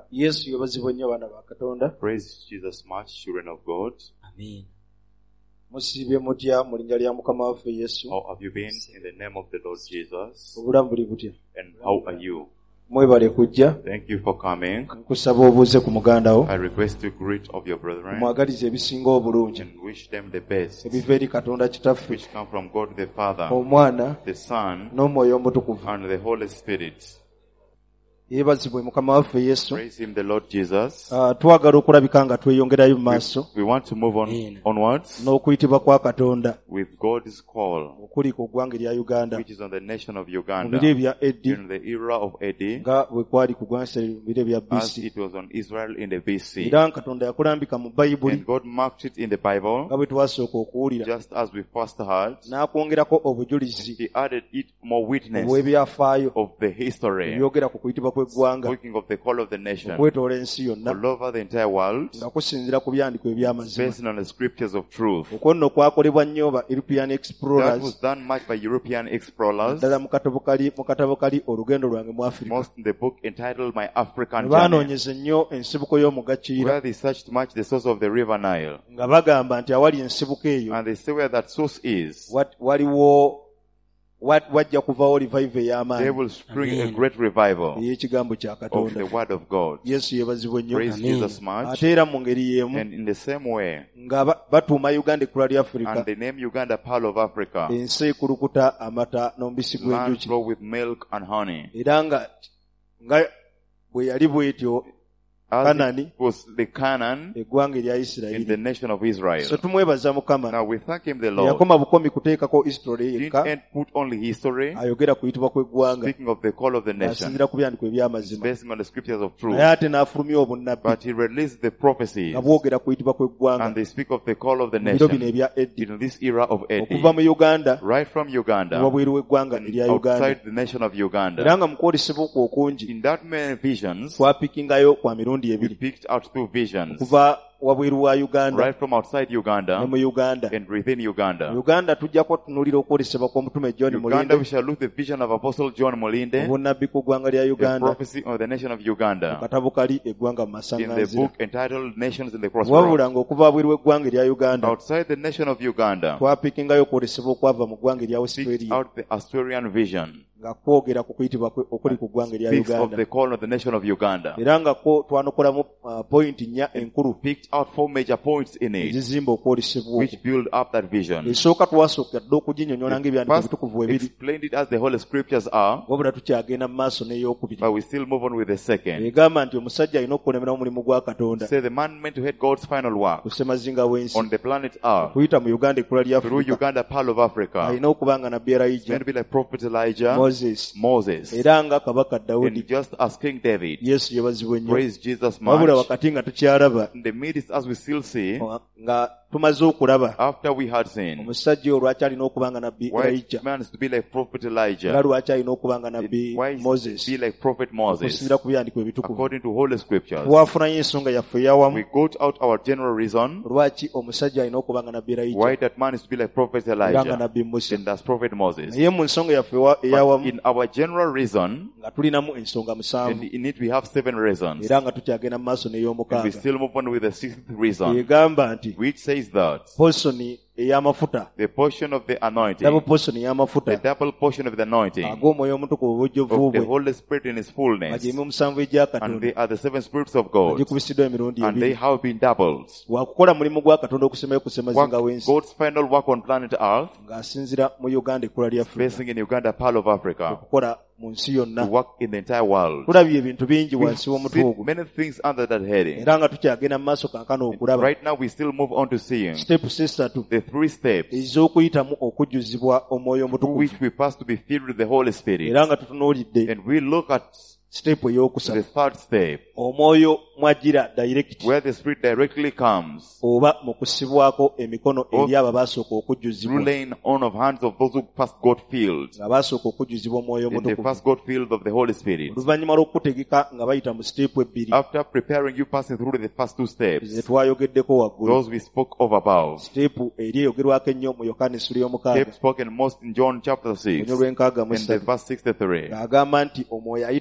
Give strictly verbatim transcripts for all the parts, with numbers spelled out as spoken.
Yesu yebazibwe nnyo abaana ba Katonda. Praise Jesus much, children of God. Amen. Musiibye mutya mu linnya lya Mukama waffe Yesu? How have you been in the name of the Lord Jesus? Obulamu buli butya? And how are you? Mwebale kujja. Thank you for coming. Nkusaba obuuze ku muganda wo. I request to greet of your brethren Mwagalize ebisinga obulungi. and wish them the best, Ebiva eri Katonda Kitaffe, which come from God the Father, Omwana the Son, n'Omwoyo Omutukuvu. and the Holy Spirit. Yeebazibwe Mukama waffe Yesu. Praise Him, the Lord Jesus. Uh, twagala okulabika nga tweyongerayo mu We, maaso we want to move on Amen. onwards n'okuyitibwa kwa Katonda with God's call, okuli ku ggwanga erya Uganda which is on the nation of mu Uganda biro ebya Eddi during the era of Eddie, nga bwe kwali ku ggwansa mu biro ebya B as C. it was on Israel in the B C. Era Katonda yakulambika mu Bayibuli And God marked it in the Bible, nga bwe twasooka okuwulira, just as we first heard. n'akwongerako obujulizi He added it more witness obw'ebyafaayo of the history, ebyogera ku kuyitibwa kw'eggwanga speaking of the call of the nation okwetoola ensi yonna all over the entire world, nga kusinziira ku byandiko eby'amazima. based on the scriptures of truth. Okwo nno kwakolebwa nnyo ba European That explorers was done much by European explorers, ddala mu katabo kali mu katabo kali olugendo lwange mu Afirika. most in the book entitled My African Ne Journey, baanoonyeza nnyo ensibuko y'omugakiira where they searched much the source of the river Nile. nga bagamba nti awali ensibuko eyo And they say where that source is, wat- waliwo wat- wajja kuvaawo revive there ey'amaanyi will spring a great revival ey'ekigambo kya of the Katonda. word of God. Yesu yeebazibwe nnyo. Praise Jesus much. Ate era mu ngeri y'emu And in the same way, nga ba- batuuma Uganda ekkula lya Afirika, and they name Uganda Pearl of Africa, ensi ekulukuta amata n'omubisi land gw'enjuki. flow with milk and honey. Era nga nga bwe yali bw'etyo As Canaan, it was the Canaan eggwanga erya in Isirayiri. the nation of Israel. So tumwebaza Mukama. Now we thank Him, the Lord. Yakoma bukomi kuteekako history Didn't yekka, end put only history, ayogera ku kuyitibwa kw'eggwanga, speaking of the call of the nation, asinziira ku byandiko eby'amazima. basing on the scriptures of truth. Naye ate n'afulumya obunnabbi But He released the prophecies, nga bwogera ku kuyitibwa kw'eggwanga and they speak of the call of the mu biro bino nation ebya Eddi, in this era of Eddie, okuva mu Uganda right from Uganda, wabweru w'eggwanga erya Uganda. outside the nation of Era Uganda. nga mu kwolesebwa okwo okungi In that many visions, twapikingayo kwa mirundi we ebiri, picked out two visions, okuva wabweru wa Uganda right from outside ne Uganda mu Uganda. and within Mu Uganda. Uganda tujja kutunuulira okwolesebwa kw'omutume John Uganda, we Mulinde, shall look the vision of Apostle John Mulinde, obunnabbi ku ggwanga lya the Uganda, prophecy of the nation of mu Uganda, katabo kali eggwanga mu in the masaŋŋanzira. book entitled Nations in the Crossroads. Wabula ng'okuva wabweru w'eggwanga erya Uganda Outside the nation of Uganda, twapikingayo okwolesebwa okwava mu ggwanga erya speaks Australia out the Asturian vision, nga kwogera ku kuyitibwa kwe- okuli ku ggwanga erya speaks of Uganda. the call of the nation of Uganda. Era nga ko twanokolamu uh, point nnya enkulu Picked out four major points in it, ezizimba okwolesebwa okwo. which build up that vision. Esooka twasooka dde okuginnyonnyola ng'ebyandiko First, ebitukuvu bwe biri, explained it as the Holy Scriptures are, wabula tukyagenda mu maaso n'ey'okubiri. but we still move on with the second. Egamba nti omusajja alina okukolemera omulimu gwa Katonda Say the man meant to head God's final work ku ssemazinga w'ensi, on the planet Earth, kuyita mu Uganda ekkula lya through Afirika, Uganda, Pearl of Africa. alina okuba nga nabbi Elijah, Meant to be like Prophet Elijah, Moses, Moses, era nga kabaka Dawudi. and just as King David. Yesu yebazibwe nnyo. Praise Jesus Wabula much. wakati nga tukyalaba, In the midst, as we still see, nga tumaze okulaba after we had seen, omusajja oyo lwaki alina okuba nga nabbi why Elijah, man is to be like Prophet nga Elijah, lwaki alina okuba nga nabbi why is Moses, to be like Prophet Moses, okusinziira ku byandiko ebitukuvu. according to Holy Scriptures. Twafunayo ensonga yaffe eyawamu We got out our general reason lwaki omusajja alina okuba nga nabbi Elijah why that man is to be like Prophet era nga Elijah, nabbi Musa. and that's Prophet Moses. Naye mu nsonga yaffe ewa- But eyawamu in our general reason, nga tulinamu ensonga and musanvu, in it we have seven reasons, era nga tukyagenda mu maaso and we n'ey'omukaaga, still move on with the sixth reason, egamba nti which says that posoni ey'amafuta, the portion of the double anointing, posoni the ey'amafuta double portion of the anointing ag'omwoyo omutukuvu obujjuvu of the bwe, Holy Spirit in His nga fullness, gy'emu omusanvu egya and Katonda, they are the seven spirits of God, gikubissiddwa emirundi and they ebiri. have been doubled. Wakukola mulimu gwa Katonda okusemayo ku ssemazinga Work, w'ensi, God's final work on planet Earth, ng'asinzira mu Uganda ekkula lya Afirika, basing in Uganda, Pearl of Africa, okukola mu nsi to yonna. work in the entire world. Tulabye ebintu bingi We've wansi w'omutwe seen ogwo, many things under that heading. era nga tukyagenda mu maaso kankano okulaba Right now we still move on to seeing siteepu sesatu the three steps ez'okuyitamu okujjuzibwa omwoyo through omutukuvu, which we pass to be filled with the Holy Spirit. era nga tutunuulidde And we look at siteepu the ey'okusatu, third step, omwoyo mwajjira direct where the Spirit directly comes oba mu kussibwako emikono eri abo abaasooka through okujjuzibwa, laying on of hands of those who first got filled nga baasooka okujjuzibwa omwoyo in the omutukuvu. first got filled of the Holy Spirit. Oluvannyuma lw'okutegeka nga bayita mu siteepu ebbiri After preparing you passing through the first two ze steps, twayogeddeko waggulu, those we spoke of above, siteepu eri eyogerwako ennyo mu Yokaana essula y'omukaaga kept spoken most in John chapter six olunyo lw'enkaaga mu and the esatu, verse sixty-three. ng'agamba nti omwoyo ayita mu bigambo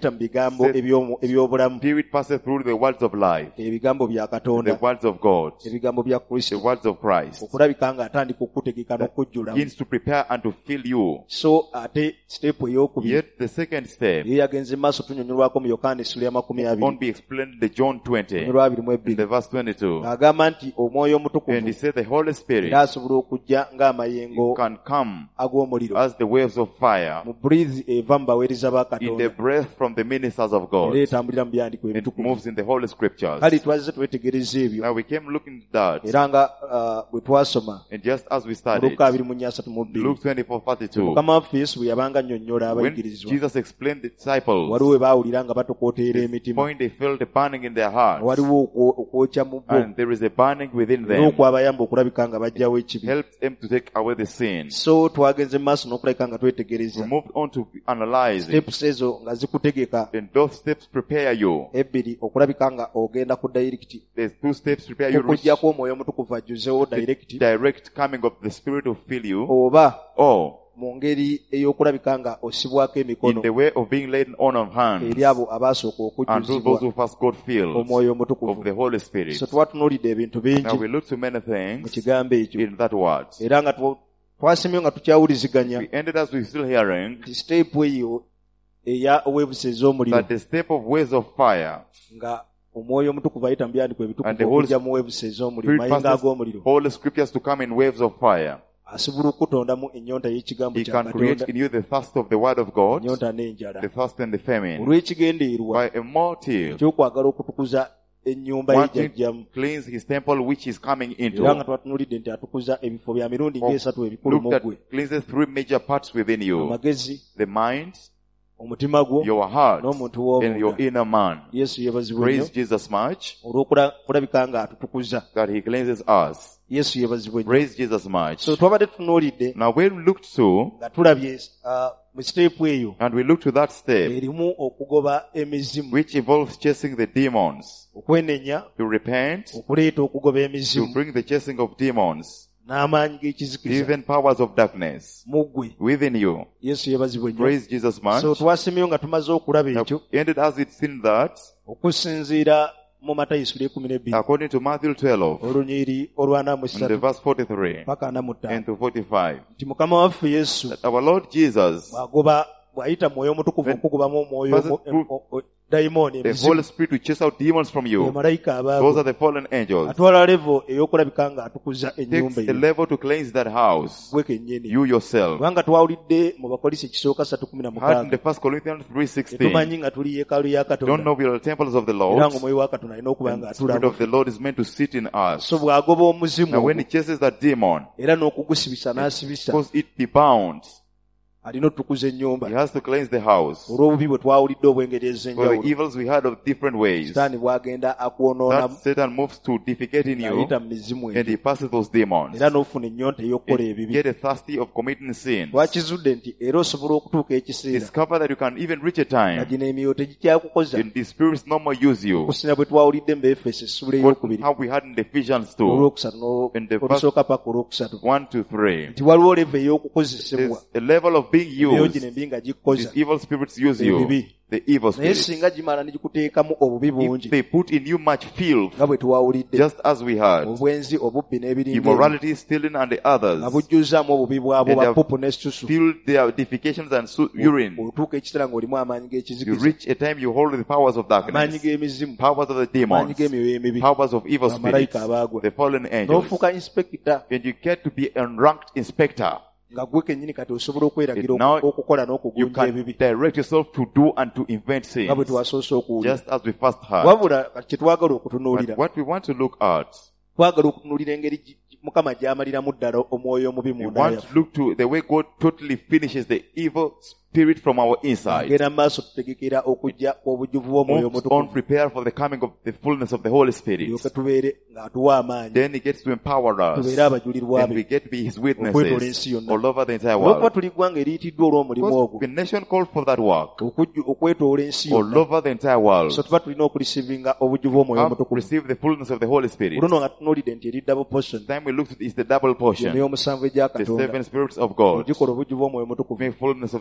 ebigambo Said- ebyomu- eby'obulamu, Spirit passes through the words of life, ebigambo bya the Katonda, words of God, ebigambo bya the Kristo, words of Christ. okulabika ng'atandika okukutegeka n'okujjulamu. Begins to prepare and to fill you. So ate step ey'okubiri Yet the second step ye yagenze mu maaso tunnyonnyolwako mu Yokaana essula ya makumi abiri won't be explained in the John twenty, mu lwabiri mu in ebbiri the verse twenty-two. ng'agamba nti omwoyo And he omutukuvu said the Holy Spirit era asobola okujja ng'amayengo can come ag'omuliro as the waves of fire mu breeze eva mu baweereza ba in the Katonda breath from the ministers of God. era etambulira mu byandiko It ebitukuvu. moves in the Holy Scriptures. Kale twazze twetegereza ebyo Now we came looking at that, era nga uh, bwe twasoma and just as we mu studied, Luka abiri mu nnya asatu mu bbiri Luke twenty-four thirty-two, mukama waffe Yesu bwe yabanga annyonnyola when abayigirizwa Jesus explained the disciples, waliwo we baawulira nga batokooteera the emitima, point they felt a burning in their hearts, waliwo okwo- okwokya mu bo and there is a burning within era them, okwabayamba okulabika nga bajjawo ekibi. helps them to take away the sin. So twagenze mu maaso n'okulabika nga We twetegereza moved on to analyze it, steps ezo nga zikutegeka and those steps prepare you. ebbiri okulabika nga ogenda ku direct There's two steps prepare you to reach okujjako omwoyo omutukuvu ajjuzewo direct direct coming of the Spirit to fill you, oba or mu ngeri ey'okulabika nga osibwako emikono in the way of being laid on of hands eri abo abaasooka unto those okujjuzibwa who first got filled omwoyo of omutukuvu. the Holy Spirit. So twatunuulidde ebintu Now bingi we look to many mu things kigambo ekyo in that word. era nga tw- twasemyo nga tukyawuliziganya We ended as we still hearing nti step eyo eya oweebuse ez'omuliro that the step of ways of fire, nga omwoyo omutukuvu ayita mu byandiko And the ebitukuvu Holy okujja mu weebuse ez'omuliro Spirit mayengo passes ag'omuliro Holy Scriptures to come in waves of fire. asobola okutondamu ennyonta y'ekigambo He kya can create Katonda, in you the thirst of the Word of God, ennyonta n'enjala, the thirst and the famine, olw'ekigendeerwa by a motive, ekyokwagala okutukuza ennyumba ye wanting gy'ajjamu. to cleanse his temple which he's coming Era nga into. twatunuulidde nti atukuza ebifo bya mirundi Oh, ng'esatu ebikulu mu Look at ggwe: cleanses three major parts within you: amagezi, the mind, omutima gwo, your heart, n'omuntu and your w'omunda. inner man. Yesu yeebazibwe nnyo Praise Jesus much olw'okulabika nga atutukuza. that he cleanses us. Yesu yeebazibwe nnyo. Praise Jesus much. So twabadde tutunuulidde Now when we looked to, nga tulabye uh, mu siteepu eyo and we looked to that step, erimu okugoba emizimu, which involves chasing the demons, okwenenya, to repent, okuleeta okugoba to emizimu bring the chasing of demons, n'amaanyi g'ekizikiza even powers of darkness mu ggwe. within you. Yesu yeebazibwe nnyo. Praise Jesus much. So twasemyo nga tumaze okulaba Now, ekyo ended as it seen that, okusinziira mu Matayo essula ekumi n'ebbiri according to Matthew twelve, olunyiri olw'ana mu in the ssatu verse forty-three paka ana mu and ttaano to forty-five, nti Mukama waffe Yesu that our Lord Jesus, bw'agoba bw'ayita mwoyo omutukuvu When okugobamu omwoyo passes omu- through o- o- dayimooni the emizimu Holy Spirit will chase out demons from be you. malayika Those abaabo, are the fallen angels. atwala levo ey'okulabika nga atukuza ennyumba Takes a eyo level to cleanse that house. gwe kennyini. You yourself. Kubanga twawulidde mu Bakolisi ekisooka ssatu kumi na Heard in mukaaga the First Corinthians three sixteen. tetumanyi nga tuli yeekaalu ya Don't Katonda know we are the temples of the era Lord. ng'omwoyo wa Katonda alina okuba nga And the Spirit atulamu. of the Lord is meant to sit in us. So bw'agoba omuzimu Now when ogwo, he chases that demon, era n'okugusibisa n'asibisa, because it be bound, alina otukuza ennyumba he has to cleanse the house. olw'obubi bwe twawulidde obw'engeri For the ez'enjawulo. evils we heard of different ways, Sitaani bw'agenda akwonoona that Satan moves to defecate in you, ayita mu mizimu and egyo, he passes those demons. era n'ofuna ennyonta ey'okukola And ebibi. get a thirsty of committing sin. Twakizudde nti era osobola okutuuka ekiseera Discover that you can even reach a nga time gino emyoyo tegikyakukoza, when the spirits no more use you. okusinga bwe twawulidde mu Efeso essula What ey'okubiri how we had in the Ephesians two, olwokusatu n'olwo- In the olusooka paka olwokusatu, one to three. nti waliwo leve ey'okukozesebwa There's a level of being emyoyo used. gino embi nga gikukoza, These evil spirits use you. Ebibi. The evil naye spirits. singa gimala ne gikuteekamu obubi If bungi they put in you much filth, nga bwe twawulidde, just as we had, obwenzi, obubbi n'ebiringa ebyo, immorality, stealing, and the nga others, bujjuzaamu obubi bwabwo And they have bapupu n'essusu, filled their defecations and su- urine. otuuka ekiseera ng'olimu amaanyi You g'ekizikiza, reach a time you hold the powers of amaanyi darkness, g'emizimu, powers of the amaanyi demons, g'emyoyo emibi, powers of evil spirits, bamalayika abaagwa, the fallen angels. n'ofuuka inspector, And you get to be a ranked inspector. nga gwe kennyini kati osobola okweragira It now- oku- okukola You n'okugunja can ebibi direct yourself to do and to invent nga bwe sins, twasoose okuwulira. just as we first heard. Wabula kati kye twagala okutunuulira, But what we want to look at, twagala okutunuulira engeri gi- gi- Mukama gy'amaliramu ddala omwoyo omubi we munda want yaffe. to look to the way God totally finishes the evil spirit from our inside. Agenda mu maaso tutegekera okujja kw'obujjuvu bw'omwoyo Moves on, omutukuvu, prepare for the coming of the fullness of the Holy Spirit. tulyoke tubeere ng'atuwa amaanyi, Then he gets to empower us, tubeere abajulirwa and we be get to be his okwetola witnesses ensi yonna. all over the entire Olw'okuba world. tuli ggwanga eriyitiddwa olw'omulimu Because ogwo, the nation called for that work okujju- okwetoola ensi all yonna, over the entire world. so tuba tulina okulisivinga obujjuvu bw'omwoyo Have omutukuvu. received the fullness of the Holy Spirit. Luno nga tunuulidde nti eri double portion, The time we looked at is the double portion. emyoyo omusanvu egya The Katonda seven spirits of God. egikola obujjuvu bw'omwoyo omutukuvu, May fullness of the Holy nga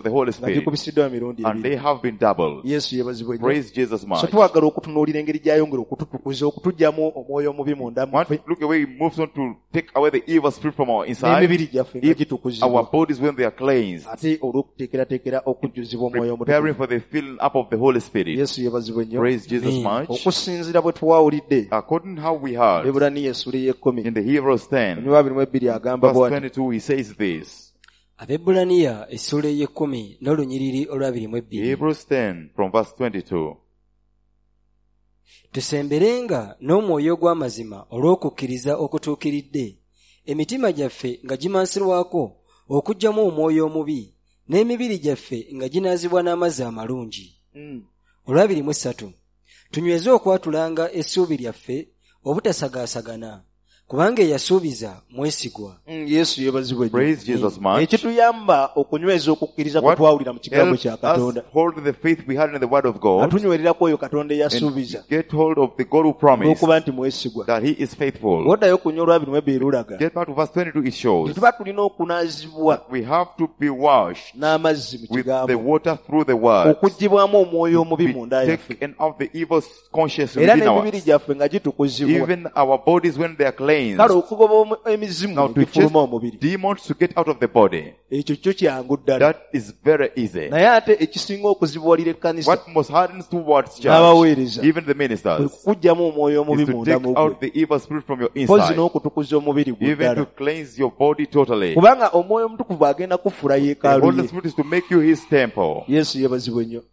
feet. gikubisidwa mirundi And they ebiri. have been doubled. Yesu yebazibwe nnyo. Praise Jesus So much. twagala okutunuulira engeri gy'ayongera okututukuza okutuggyamu omwoyo omubi munda Want muffe to look away, he moves on to take away the evil spirit from our inside. n'emibiri gyaffe nga If gitukuzibwa our bodies, when they are cleansed, ate olw'okuteekerateekera okujjuzibwa omwoyo preparing omutukuvu. for the filling up of the Holy Spirit. Yesu yebazibwe nnyo. Praise Jesus Amen. much. okusinziira bwe twawulidde According to how we heard Eburaniya essula ey'ekkumi in the Hebrews ten, onywa abiri mu ebbiri agamba verse bw'ati. twenty-two, he says this. Abebulaniya essula ey'ekkumi n'olunyiriri olwabiri mu ebbiri. Hebrews ten from verse twenty-two. Tusemberenga n'omwoyo ogw'amazima olw'okukkiriza okutuukiridde, emitima gyaffe nga gimansirwako okuggyamu omwoyo omubi, n'emibiri gyaffe nga ginaazibwa n'amazzi amalungi. Mm. Olwabiri mu essatu, tunyweze okwatulanga essuubi lyaffe obutasagaasagana, kubanga eyasuubiza mwesigwa. Mm, Yesu yebazibwe nnyo. Praise Jesus much. ekituyamba okunyweza okukkiriza kwe What twawulira mu kigambo helps kya us Katonda hold the faith we had in the word of God atunywererako oyo Katonda and eyasuubiza get hold of the God who promised olw'okuba nti mwesigwa. that he is faithful. Bw'oddayo kunywa olwabiri mu ebbiri lulaga Get back to verse twenty-two, it shows tetuba tulina okunaazibwa we have to be washed n'amazzi mu with the kigambo water through the word, okuggibwamu omwoyo omubi be munda yaffe taken out the evil conscience era within n'emibiri us, gyaffe nga gitukuzibwa. even our bodies when they are cleansed. Kale okugoba omu- emizimu Now to egifuluma chase omubiri demons to get out of the body, ekyo kyo kyangu ddala. that is very easy. Naye ate ekisinga okuzibuwalira ekkanisa What most hardens towards church, n'abaweereza even the kwe ministers, kuggyamu omwoyo omubi is to munda take mu out gwe the evil spirit from your mpozi inside, n'okutukuza omubiri gwe even to ddala. cleanse your body totally. Kubanga omwoyo omutukuvu agenda kufuula The yeekaalu Holy ye. Spirit is to make you his temple. Yesu yebazibwe nnyo.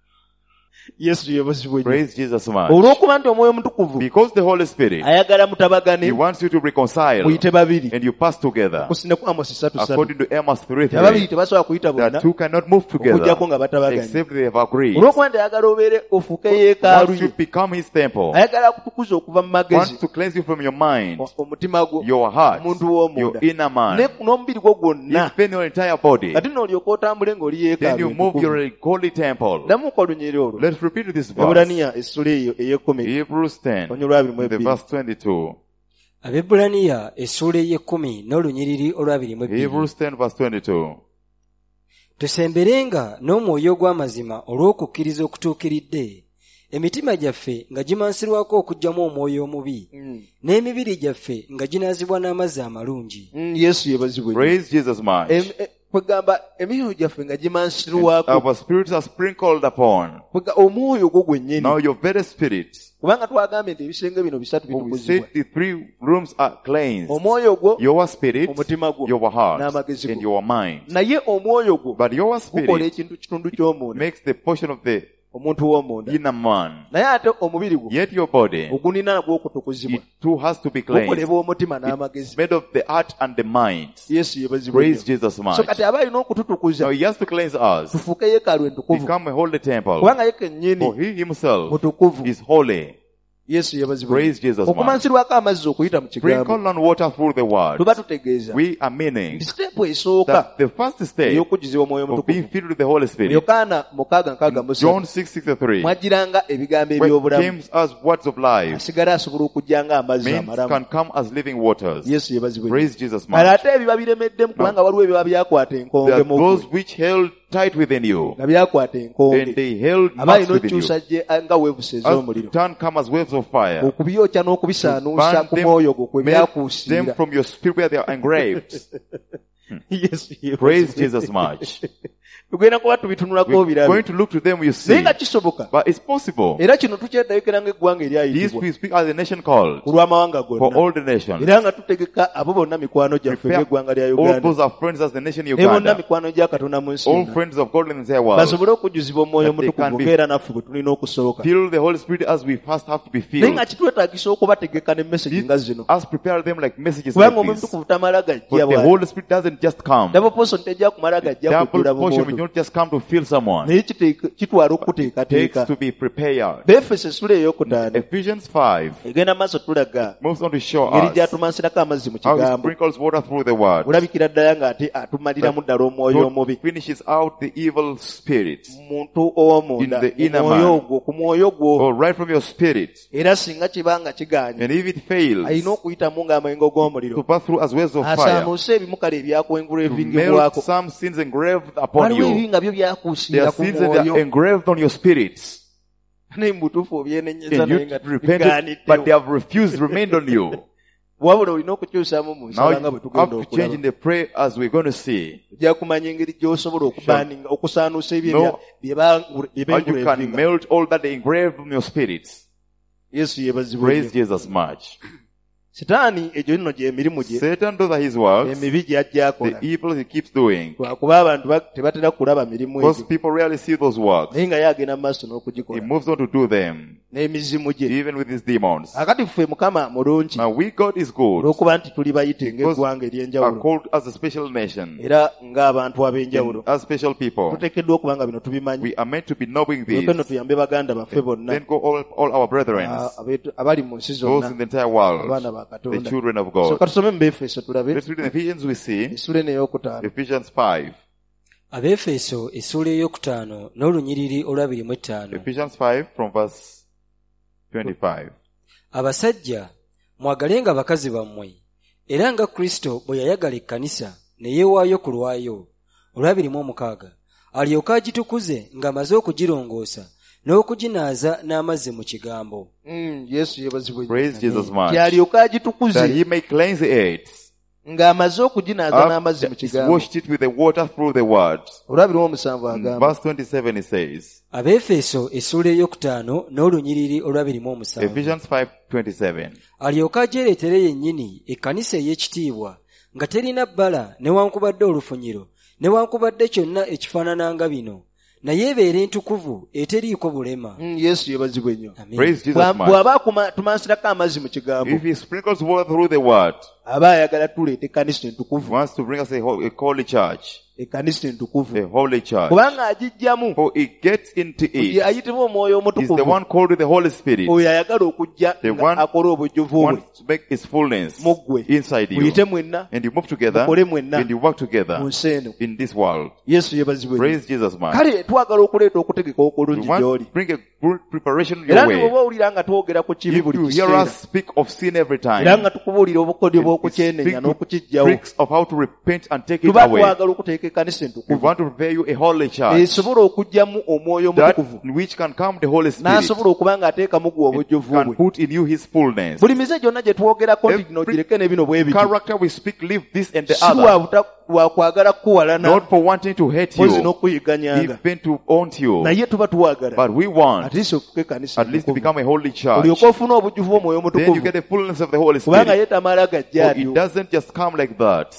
Yesu yebazibwe nnyo. Praise Jesus much. Olw'okuba nti omwoyo omutukuvu Because the Holy Spirit, ayagala he mutabagane wants you to reconcile muyite babiri and you pass together. okusindaku Amosi ssatu ssatu. According to Amos three ababiri three, tebasobola kuyita that bonna two cannot move together okuggyako nga batabaganye. except they have agreed. Olw'okuba nti ayagala obeere ofuuke yeekaalu Once you ye, become his temple, ayagala kutukuza okuva mu wants magezi, to cleanse you from your mind, o- omutima gwo, your heart, omuntu your w'omunda, inner man, ne- n'omubiri gwo gwonna. even your entire body. Kati n'olyoka otambule ng'oli Then yeekaalu you move entukuvu. your holy temple. Ddamuko olunyiri olwo. Let's repeat this verse. Eburaniya essula eyo ey'ekkumi Hebrews ten, onywa olwabiri mu the ebbiri. verse twenty-two. Abebulaniya essula ey'ekkumi n'olunyiriri olwabiri mu ebbiri. Hebrews ten, verse twenty-two. Tusemberenga n'omwoyo ogw'amazima olw'okukkiriza okutuukiridde, emitima gyaffe nga gimansirwako okuggyamu omwoyo omubi, Mm. n'emibiri gyaffe nga ginaazibwa n'amazzi amalungi. Mm, Yesu yebazibwe nnyo. Praise Jesus much. Em- e- kwegamba emyoyo gyaffe nga gimansirwako Our spirits are sprinkled upon. Kwega- omwoyo gwo gwennyini. Now your very spirit. Kubanga twagambye nti ebisenge bino bisatu For we bitukuzibwa. said the three rooms are cleansed. Omwoyo gwo, Your spirit, omutima gwo, your heart, n'amagezi and go. your mind. naye omwoyo gwo But your gukola spirit ekintu kitundu ky'omunda, makes the portion of the omuntu w'omunda. inner man. Naye ate omubiri gwo Yet your body, ogunina nagwo okutukuzibwa, it too has to be cleansed. gukolebwa omutima It's n'amagezi. made of the heart and the mind. Yesu yebazibwe Praise nnyo. Jesus So much. kati aba alina okututukuza Now he has to cleanse us. tufuuke yeekaalu entukuvu, Become a holy temple. kubanga ye kennyini For he himself mutukuvu. is holy. Yesu yebazibwe Praise nnyo. Jesus much. okumansirwako amazzi okuyita mu kigambo Sprinkle on water through the word. tuba tutegeeza We are meaning nti siteepu esooka that the first step ey'okujjuzibwa omwoyo of being omutukuvu filled with the Holy Spirit, yokaana mukaaga nkaaga mu John ssatu, six sixty-three, mwagiranga ebigambo where eby'obulamu, came as words of life, asigala asobola okujja ng'amazzi means amalamu. can come as living waters. Yesu yebazibwe nnyo. Praise Jesus Kale much. ate ebiba biremeddemu kubanga waliwo ebiba byakwata There enkonge are mu those ggwe, which held tight within you, nga byakwata and enkonge, they held aba marks alina within you. okukyusa gye nga weebusa ez'omuliro, As turn come as waves of fire, okubyokya n'okubisaanuusa burn ku them, mwoyo gwo kwe melt them byakuusiira. from your spirit where they are engraved. Yesu yebazibwe Praise nnyo. Jesus much. tugenda kuba tubitunulako We're going birabe, to look to them, you naye see. nga kisoboka, But it's possible. era kino tukyetayokera ng'eggwanga These eryayitibwa we speak as a nation called ku lw'amawanga for gonna, all the nations. era nga tutegeka abo bonna mikwano gyaffe Prepare ng'eggwanga lya all Uganda, those are friends as the nation ne bonna Uganda. mikwano gya Katonda mu nsi All yonna, friends of God in the world. basobole okujjuzibwa omwoyo That they can omutukuvu be- ng'era naffe bwe tulina okusoboka. Fill the Holy Spirit as we first have to be Naye filled. nga kitwetaagisa okubategeka ne message nga zino, Us prepare them like messages kubanga like omwoyo this. omutukuvu tamala But gajja the bw'ati. Holy Spirit doesn't just come. Double portion tejja kumala gajja Double kujjula portion will bumuntu, not just come to fill someone. naye kiteeka- kitwala Takes okuteekateeka. to be prepared. Befeso essula ey'okutaano Ephesians five egenda maaso tulaga moves on to show engeri us gy'atumansirako amazzi mu how he kigambo, sprinkles water through the word. olabikira ddala ng'ate atumaliramu ddala omwoyo So omubi finishes out the evil spirit. muntu ow'omunda, In the inner mu mwoyo man. gwo, ku mwoyo gwo, Or right from your spirit. era singa kibanga kiganye And if it fails alina okuyitamu ng'amayengo to g'omuliro, pass through as waves of fire, asaanuuse ebimu kale to byakwengravingibwako some sins engraved upon waliwo you. ebinga byo There byakuusinga are ku sins that are mwoyo engraved on your spirits. naye mubutuufu obyenenyeza And naye you nga repented, but they have refused, remained on you. wabula olina okukyusaamu mu Now nsala nga you bwe tugenda have to change in okulaba the prayer as we're going to see. ojja kumanya engeri gy'osobola okubaaninga okusaanuusa ebyo No. bye ba- bye How you can bengulavinga. melt all that they engraved on your spirits. yesu yeebazibwe Praise Jesus much. sitaani egyo nno gy'emirimu gye Satan does his works, emibi gy'ajja akola the evil he keeps doing. lwakuba abantu ba- tebatera kulaba mirimu Because egyo people rarely see those works. naye nga ye agenda mu maaso He n'okugikola moves on to do them, n'emizimu gye even with his demons. akati ffe mukama mulungi Now we, God is good, olw'okuba nti tuli bayite because ng'eggwanga are ery'enjawulo called as a special nation, era ng'abantu ab'enjawulo and as special people. tuteekeddwa okuba nga bino tubimanyi We are meant to be knowing olwoke no this. tuyambe baganda baffe bonna Then go all, all our brethren, ah, abeetu- abali mu nsi those zonna in the entire world, abaana ba the katonda children of so God. katusome mu Befeso tulabe Let's read in Ephesians, we see essula eno ey'okutaano Ephesians five. Abefeso essula ey'okutaano n'olunyiriri olwabiri mu ttaano. Ephesians five from verse twenty-five. Abasajja mwagalenga bakazi bammwe era nga Kristo bwe yayagala ekkanisa ne yeewaayo ku lwayo olwabiri mu omukaaga alyoke agitukuze ng'amaze okugirongoosa n'okuginaaza n'amazzi mu kigambo. Mm, yesu yeebazibwe Praise Jesus much. kyalyoka That agitukuze he may cleanse it. ng'amaze okuginaaza n'amazzi mu After he's kigambo washed it with the water through the word. olwabiri mu omusanvu In agamba verse twenty-seven it says, Abefeso essula ey'okutaano n'olunyiriri olwabiri mu omusanvu. Ephesians five twenty-seven. Alyoke agyereetere yennyini ekkanisa ey'ekitiibwa nga terina bbala newankubadde olufunyiro newankubadde kyonna ekifaanananga bino naye ebeera entukuvu eteriiko bulema. Mm, yesu yeebazibwe nnyo Amen. Praise Jesus Bwa- much. bw'aba akuma- tumansirako amazzi mu kigambo If he sprinkles water through the word, aba ayagala tuleeta ekkanisa he entukuvu wants to bring us a ho- a holy church, ekkanisa a entukuvu holy church. kubanga agijjamu For it gets into ye it. ayitibwa omwoyo He's the omutukuvu one called with the Holy Spirit. oyo ayagala okujja The nga one- akole obujjuvu bwe Wants to make his fullness mu ggwe inside you. muyite mwenna And you move together, mukole mwenna and you work mu together nsi eno in this world. yesu yeebazibwe nnyo. Praise Jesus much. kale twagala okuleeta okutegeka We okulungi want gy'oli to bring a good preparation era your nti bw'oba way. owulira nga twogera ku kibi If buli you hear kiseera us speak of sin every era time, nga tukubuulira obukodyo we bw'okukyenenya speak to n'okukijjawo tricks of how to repent and take it tuba away. twagala okuteeka ekkanisa We entukuvu want to prepare you a holy church esobola okujjamu omwoyo that omutukuvu in which can come the Holy Spirit, n'asobola okuba ng'ateekamu gwe obujjuvu can bwe put in you His fullness. buli mize gyonna gye twogerako nti Every gino gireke ne bino bwe biti Character we speak, leave this and the si lwa other, buta- lwa kwagala kukuwalana not for wanting to hate pozi you, n'okuyiganyanga even to haunt you, naye tuba tuwagala but we want atisi okuka ekkanisa at least to entukuvu. become a holy church. olyoke ofuna obujjuvu bw'omwoyo Then you omutukuvu get the fullness of the Holy kubanga Spirit. ye tamala gajja For atyo it doesn't just come like that.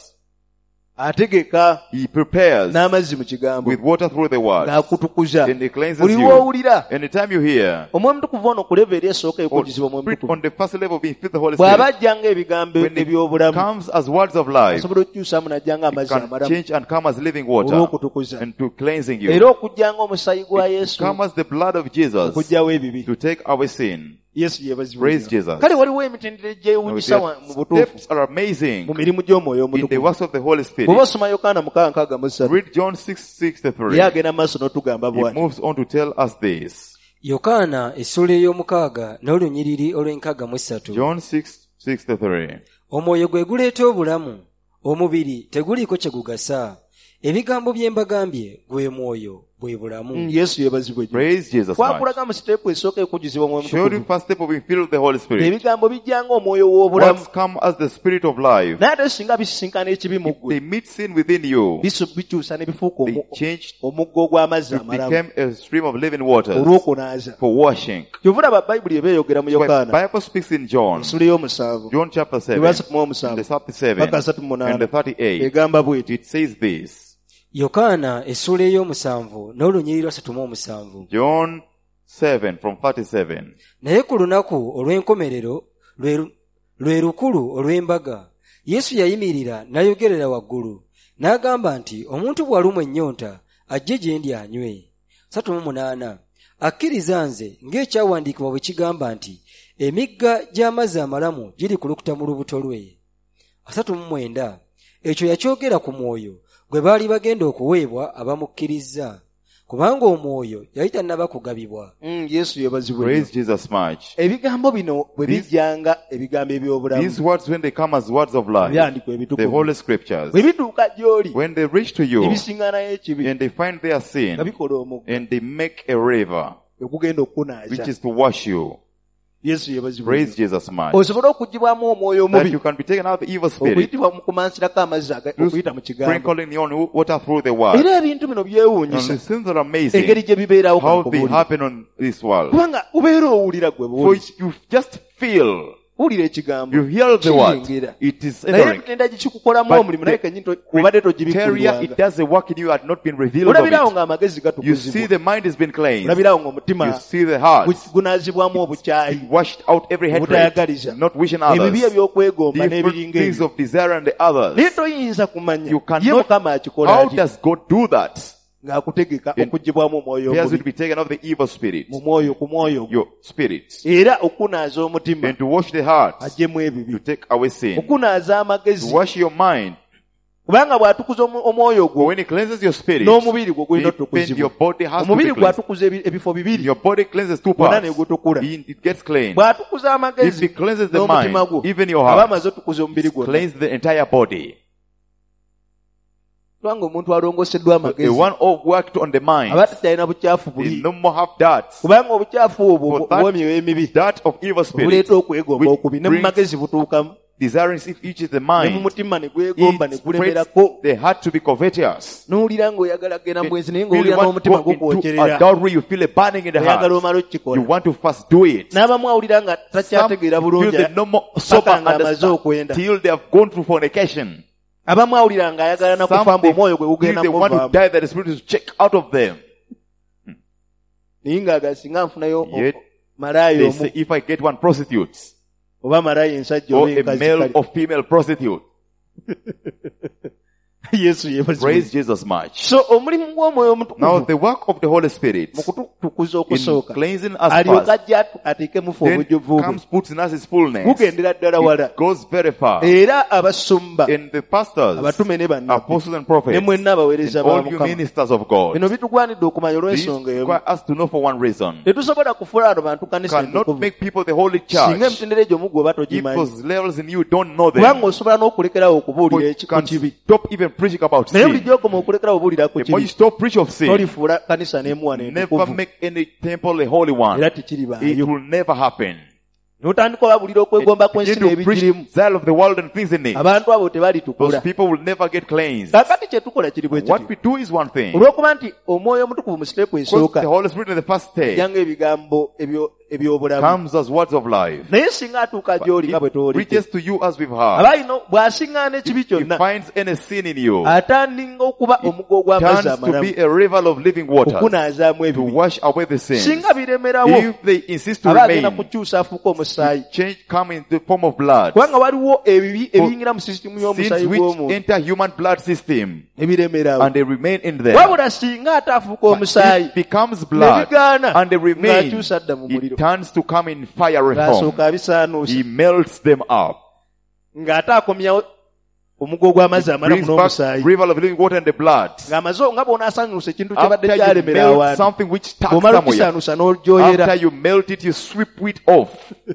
ategeka He prepares n'amazzi mu kigambo with water through the word, ng'akutukuza and He cleanses buli you. lw'owulira Anytime you hear, omwoyo omutukuvu ono ku leva eri esooka or ekujjuzibwa omwoyo spirit omutukuvu on the first level of being filled with the Holy bw'aba Spirit, ajjanga ebigambo when it eby'obulamu comes as words of life, asobola okukyusamu n'ajjanga it amazzi can amalamu change and come as living water olw'okutukuza and to cleansing era you. okujjanga omusaayi gwa yesu Come as the blood of Jesus okugjawo ebibi to take away sin. yesu yeebazibwa Praise nnyo. Jesus. kale waliwo emitendera Now, gyewunyisa their wa- mu butuufu steps are amazing mu mirimu gy'omwoyo in the omutukuvu works of the Holy bw'oba Spirit. osoma yokaana mukaaga nkaaga mu ssatu Read John six sixty-three. ye agenda maaso n'otugamba It bw'ati moves on to tell us this. Yokaana essula ey'omukaaga n'olunyiriri olw'enkaaga mu essatu. John six sixty-three. Omwoyo gwe guleeta obulamu, omubiri teguliiko kye gugasa. Ebigambo bye mbagambye gwe mwoyo bwe bulamu. Mm, yesu yeebazibwe nnyo. Praise Jesus much. twakulaga mu siteepu esooka ekujjuzibwa omwoyo Showed you omutukuvu first step of being filled with the Holy Spirit. ebigambo bijjanga omwoyo w'obulamu Words come as the Spirit of life. naye ate singa bisisinkana ekibi mu They ggwe meet sin within you. bisu- bikyusa ne bifuuka They omu- changed omugga ogw'amazzi to amalamu become a stream of living waters olw'okunaaza for washing. kyovulaba bayibuli eba eyogera mu When yokaana Bible speaks in John, ensula ey'omusanvu John chapter seven, ebasatu mu and omusanvu the thirty-seven, paka asatu mu and the munaana thirty-eight, egamba bw'eti it says this. Yokaana essula ey'omusanvu n'olunyiriri lwasatu mu omusanvu. John seven from thirty-seven. Naye ku lunaku olw'enkomerero lwe lu- lwe lukulu olw'embaga, Yesu yayimirira n'ayogerera waggulu, n'agamba nti omuntu bw'alumwa ennyonta ajje gye ndi anywe. satu mu munaana Akkiriza nze ng'ekyawandiikibwa bwe kigamba nti emigga gy'amazzi amalamu girikulukuta mu lubuto lwe. asatu mu mwenda Ekyo yakyogera ku mwoyo gwe baali bagenda okuweebwa abamukkiriza. kubanga omwoyo yali tannaba kugabibwa. Mm, Yesu yebazibwe. Praise Jesus much. Ebigambo bino bwe bijjanga ebigambo ebyobulamu. These words, when they come as words of life, Ebyandikwa ebitukuvu. the Holy Scriptures, Bwe bituuka gy'oli when they reach to you ebisiŋŋaanayo ekibi and they find their nga sin bikola omugga and they make a river okugenda okukunaaza. which is to wash you. Yesu yebazibwe. Praise Jesus much. Osobola okugibwamu omwoyo That omubi you can be taken out of the evil spirit, okuyitibwa mu kumansirako amazzi aga- okuyita mu kigambo. sprinkling your own water through the word. Era ebintu bino And byewuunyisa the things are amazing engeri gye bibeerawo how they kankubuulire. happen on this world. Kubanga ubeera owulira gwe For buwuliza. you just feel, Wulira ekigambo. you hear the word, Kiyingira. it is Naye entering. bitenda gikikukolamu But omulimu the naye kenyini obadde Criteria, togibikkulwanga. it does a work in you had not been revealed of Olabirawo it. ng'amagezi You see gatukuzibwa. the mind has been cleansed. Olabirawo You ng'omutima see the heart gu- gunaazibwamu obukyayi. washed out every hatred, Obutayagaliza. not wishing Ebibi others, ebyokwegomba different n'ebiringa things ebyo. of desire and the others. Naye toyinza kumanya You ye cannot, Mukama akikola how ki does God do that? ng'akutegeka And okugibwamu omwoyo Here's will omubi be taken off the evil spirit, mu mwoyo ku mwoyo gwo. your spirit, Era okunaaza omutima and to wash the heart, aggyemu ebibi. to take away sin, Okunaaza to amagezi wash your mind. kubanga bw'atukuza omu- omwoyo For gwo when He cleanses your spirit, n'omubiri gwo gulina even your otukuzibwa. body has to be Omubiri cleansed. gw'atukuza ebi- ebifo bibiri Your body cleanses two gwonna parts. ne gutukula. It it gets cleansed. Bw'atukuza If amagezi He cleanses the n'omutima mind, gwo even your aba heart, amaze otukuza omubiri gwonna. cleanse the entire body. Kubanga omuntu alongoseddwa The amagezi one who worked on the mind, aba tatalina bukyafu he buli. no more have that. Kubanga obukyafu obwo For that- bw'emyoyo emibi That of evil spirit, buleeta okwegomba which okubi ne mu brings magezi butuukamu desiring if each is the ne mu mind, mutima ne gwegomba ne it gulemerako. spreads the heart to be covetous. N'owulira ng'oyagala kgenda mu bwenzi naye You really ng'owulira want to n'omutima go into gukwokyerera. adultery, you feel a burning in the Oyagala heart. omala You okukikola. want to first do it. N'abamu awulira nga Some takyategeera feel bulungi they no more sober paka ng'amaze understand okwenda. till they have gone through fornication. Abamu awulira ng'ayagala na kufa Some mbu they omwoyo gwe feel gugenda they want to muvaamu. die that the spirit is check out of them. Naye ng'aga singa nfunayo o- Yet malaaya they omu say, if I get one prostitute oba malaaya ensajja or oba a enkazi male kale. or female prostitute, Yesu yebazibwe. praise Jesus much. So omulimu gw'omwoyo Now omutukuvu the work of the Holy Spirit mu kutukuza in okusooka cleansing us alyoka first, ajja ateekemufu then obujjuvu bwe comes puts in us His fullness. gugendera ddala wala. It goes very far. Era abasumba And the pastors, abatume ne bannabbi apostles and ne prophets, mwenna abaweereza and ba all you Mukama. ministers of God, Bino bitugwanidde okumanya this olw'ensonga emu. require us to know for one reason. Tetusobola kufuula bano bantu kanisa Cannot entukuvu make people the holy singa church emitendera egyo mugwe oba if togimanyi. those levels in you don't know Kubanga them. osobola n'okulekerawo okubuulira You eki- ku can kibi. stop even preaching about Naye sin. buli gy'okoma okulekerawo obuulira ku The more you kibi stop preaching of sin, tolifuula kanisa n'emuwa never n'entukuvu make any temple a holy one. era It tekiribaayo. will never happen. N'otandika obabuulira okwegomba kw'ensi Begin to preach n'ebigirimu. zeal of the world and things in it. Abantu abo Those tebalitukula. people will never get cleansed. Kakati kye tukola kiri bwe What kiti. we do is one thing. Olw'okuba nti omwoyo omutukuvu mu siteepu Because esooka the Holy Spirit in the first stage jjanga ebigambo ebyo- eby'obulamu. comes as words of life. Naye singa atuuka gy'oli nga bwe It toolidde. reaches to you as we've heard. aba alina bw'asiŋŋaana ekibi He kyonna finds any sin in you. atandinga okuba omugo gw'amazzi Turns to amalamu be a river of living water okunaazaamu to ebibi. wash away the sins. Singa biremerawo If they insist to aba agenda remain, kukyusa afuuka omusaayi. change come in the form of blood. Kubanga waliwo ebibi ebiyingira mu sisitimu y'omusaayi Sins which gw'omuntu enter human blood system ebiremerawo. and they remain in there. Wabula singa ate afuuka But omusaayi it becomes blood nebigaana and they remain. ng'akyusa dda mu muliro It turns to come in fiery form. ng'asooka abisaanuusa He melts them up. ng'ate akomyawo omugo gw'amazzi amalamu Brings back n'omusaayi river of living water and the blood. ng'amaze nga bw'onaasaanuusa ekintu kye After badde you kyalemera melt awantu something which stuck bw'omala somewhere, okukisaanuusa n'olyoyera. after you melt it, you sweep it off.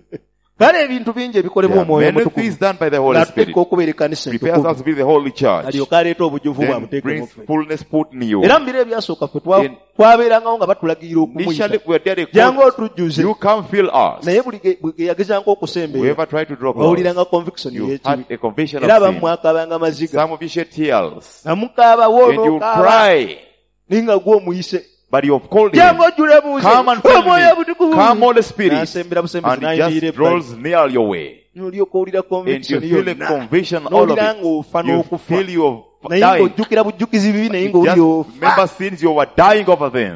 kale ebintu bingi ebikolebwa There are omwoyo many omutukuvu things done by the Holy Spirit. ng'atuteeka okubeera ekkanisa Prepare entukuvu us to be the holy church. alyoka aleeta obujuvu Then bwabuteeke brings muffe. fullness put in you. era mu biro ebyasooka ffe twa- In- twabeerangawo nga batulagira okumuyita Initially, we are there. jangu otujjuze You can't feel us. naye buli ge- bwe ge yagezanga okusembeera Whoever tried to drop us, wawuliranga conviction you y'ekibi had a conviction era of abamu sin. mwakaabanga maziga Some of you shed tears. nga mukaaba And you woonokaaba cry. naye nga gw'omuyise But you have called him. jangu ojjule buuze Come and fill omwoyo me. obutukuvu Come, Holy Spirit. n'asembera busembezi And he n'ayimirira just ebbali draws near your way. n'olyoka owulira And you conviction feel a yonna conviction, all of n'owulira ng'ofa it. You n'okufa feel you are naye dying. ng'ojjukira bujjukizi bibi naye You ng'oli just ofa remember sins, you were dying over them.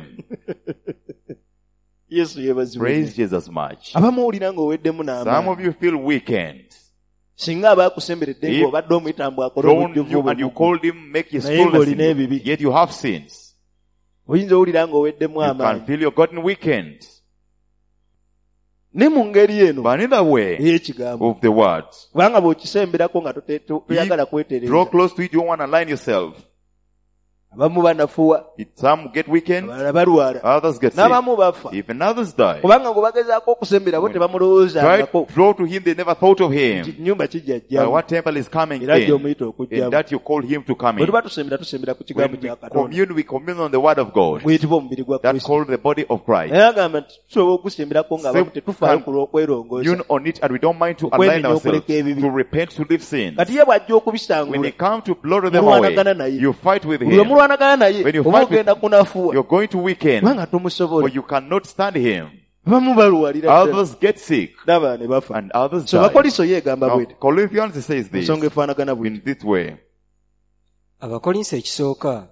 yesu yeebazibwe Praise Jesus much. abamu owulira ng'oweddemu Some n'amaanyi of you feel weakened. singa abaakusemberedde If ng'obadde omuyita mbu akole Thrown obujjuvu you and you obwo called him, make his Naye fullness ng'olina in you. ebibi. Yet you have sins. oyinza owulira ng'oweddemu You can amaanyi feel you've gotten weakened. ne mu ngeri eno But in the way ey'ekigambo of the words, kubanga bw'okisemberako nga tote- to- toyagala draw kwetereeza close to it, you don't want to align yourself. abamu banafuwa Some get weakened, abalala balwala others get sick, n'abamu bafa even others die. kubanga ngo bagezaako okusembera bo Try tebamulowoozaangako to flow to him, they never thought of him. nyumba kijja But jjamu what temple is coming era in? gy'omuyita And okujjamu that you call him to come bwe in. tuba tusembera tusembera ku kigambo When we kya katonda commune, we commune on the word of God. buyitibwa omubiri gwa That's kristo called the body of Christ. naye agamba nti tusobola okusemberako nga So abamu tetufaayo can ku lw'okwerongoosa Commune on it, and we don't mind to Okwenenya align ourselves, okuleka ebibi. to repent, to leave sin. kati ye bw'ajja When okubisangula you come to blow them mulwanagana away, naye you fight with buli lwe him. mulwanagana naye When you oba fight with- ogenda kunafuwa You're going to weaken, kubanga for tomusobola you cannot stand him. bamu balwalira ddala. Others get sick, n'abalala ne bafa and others so die. bakoliso ye egamba Now, bweti Corinthians says this ensonga efaanagana bweti in this way. abakolinso ekisooka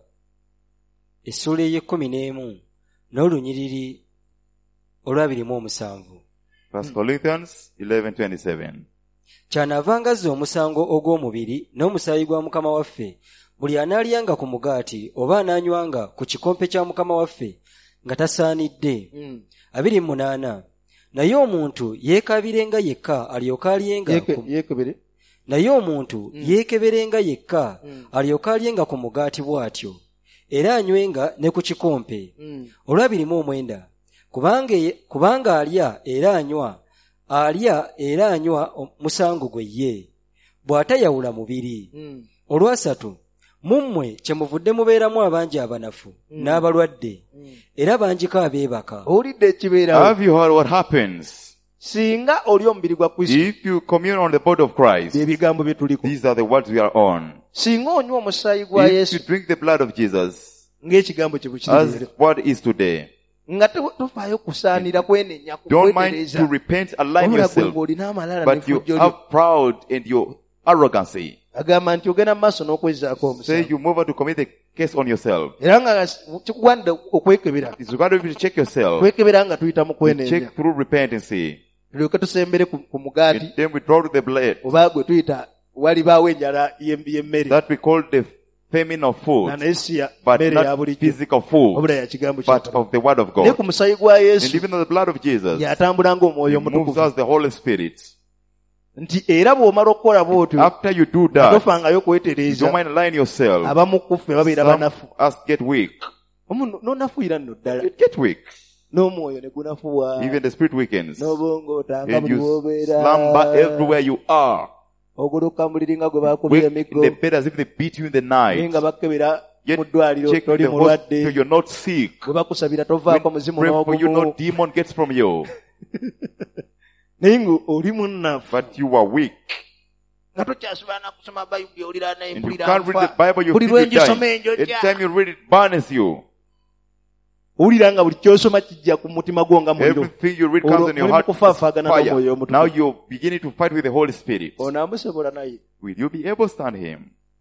essuula ey'ekkumi n'emu n'olunyiriri olwabiri mu omusanvu. First Corinthians eleven twenty-seven. Kyanaavanga azza omusango ogw'omubiri n'omusaayi gwa mukama waffe buli anaalyanga ku mugaati oba anaanywanga ku kikompe kya mukama waffe nga tasaanidde. abiri mu munaana naye omuntu yeekabirenga yekka alyoke alyenga Yeeke- ku- yeekebere naye omuntu yeekeberenga yekka alyoke alyenga ku mugaati bw'atyo era anywenga ne ku kikompe. olwabiri mu omwenda kubanga ye- kubanga alya era anywa alya era anywa o- musango gwe ye bw'atayawula mubiri. olwasatu mummwe kyemuvudde mubeeramu abangi abanafu n'abalwadde era bangiko abeebaka. owulidde ekibeerawo Have you heard what happens singa oli omubiri gwa kristo if you commune on the body of Christ? ebigambo bye tuliko These are the words we are on. singa onywa omusaayi gwa If yesu you drink the blood of Jesus, ng'ekigambo kye bwe kiri as leero, what is today, nga te- tofaayo kusaanira kwenenya don't mind to kukwetereza repent, align wabula gwe yourself. ng'olina amalala But you n'effujjo lyo are proud and your arrogancy. agamba nti ogenda mu maaso n'okwezaako Say omusango you move on to commit the case on yourself. era nga kikugwanidde okwekebera It's required of you to check yourself. kwekebera nga tuyita mu You kwenenya check through repentance. tulyoke tusembere ku ku mugaati And then withdraw to the blood oba gwe tuyita walibaawo enjala y'em- y'emmere that we call the famine of nga food, naye si ya but mmere ya not bulijjo physical food, wabula ya kigambo kya but Katonda. of the word of naye ku God. musaayi gwa And yesu even though the blood of Jesus y'atambula ng'omwoyo moves omutukuvu us the Holy Spirit. nti era bw'omala okukola bw'otyo After you do that, tofangayo you kwetereeza don't mind align yourself. abamu kuffe babeera Some banafu us get weak. omu n'onafuira nno ddala It get weak. n'omwoyo ne gunafuwa Even the spirit weakens. n'obwongo otanga And buli you w'obeera slumber everywhere you are. ogoloka muliri nga gwe baakubira Wake in emiggo the bed as if they beat you in the naye night. nga bakebera Yet mu ddwaliro check toli the mulwadde hospital, you're not sick. bwe bakusabira When tovaako muzimu pray for you, no n'obumu demon gets from you. naye nga oli munnafu But you are weak. nga tokyasobola nakusoma bayibuli olira And you nempulira can't read the Bible, you buli feel you lwengisoma die. enjogya Every time you read it, burns you. owulira nga buli kyosoma kijja ku mutima gwo nga muliro Everything you read Olwo comes in your mulimu heart. kufaafaagana Fire. n'omwoyo omutukuvu. Now you're beginning to fight with the Holy Spirit. onaamusobola naye Will you be able to stand him?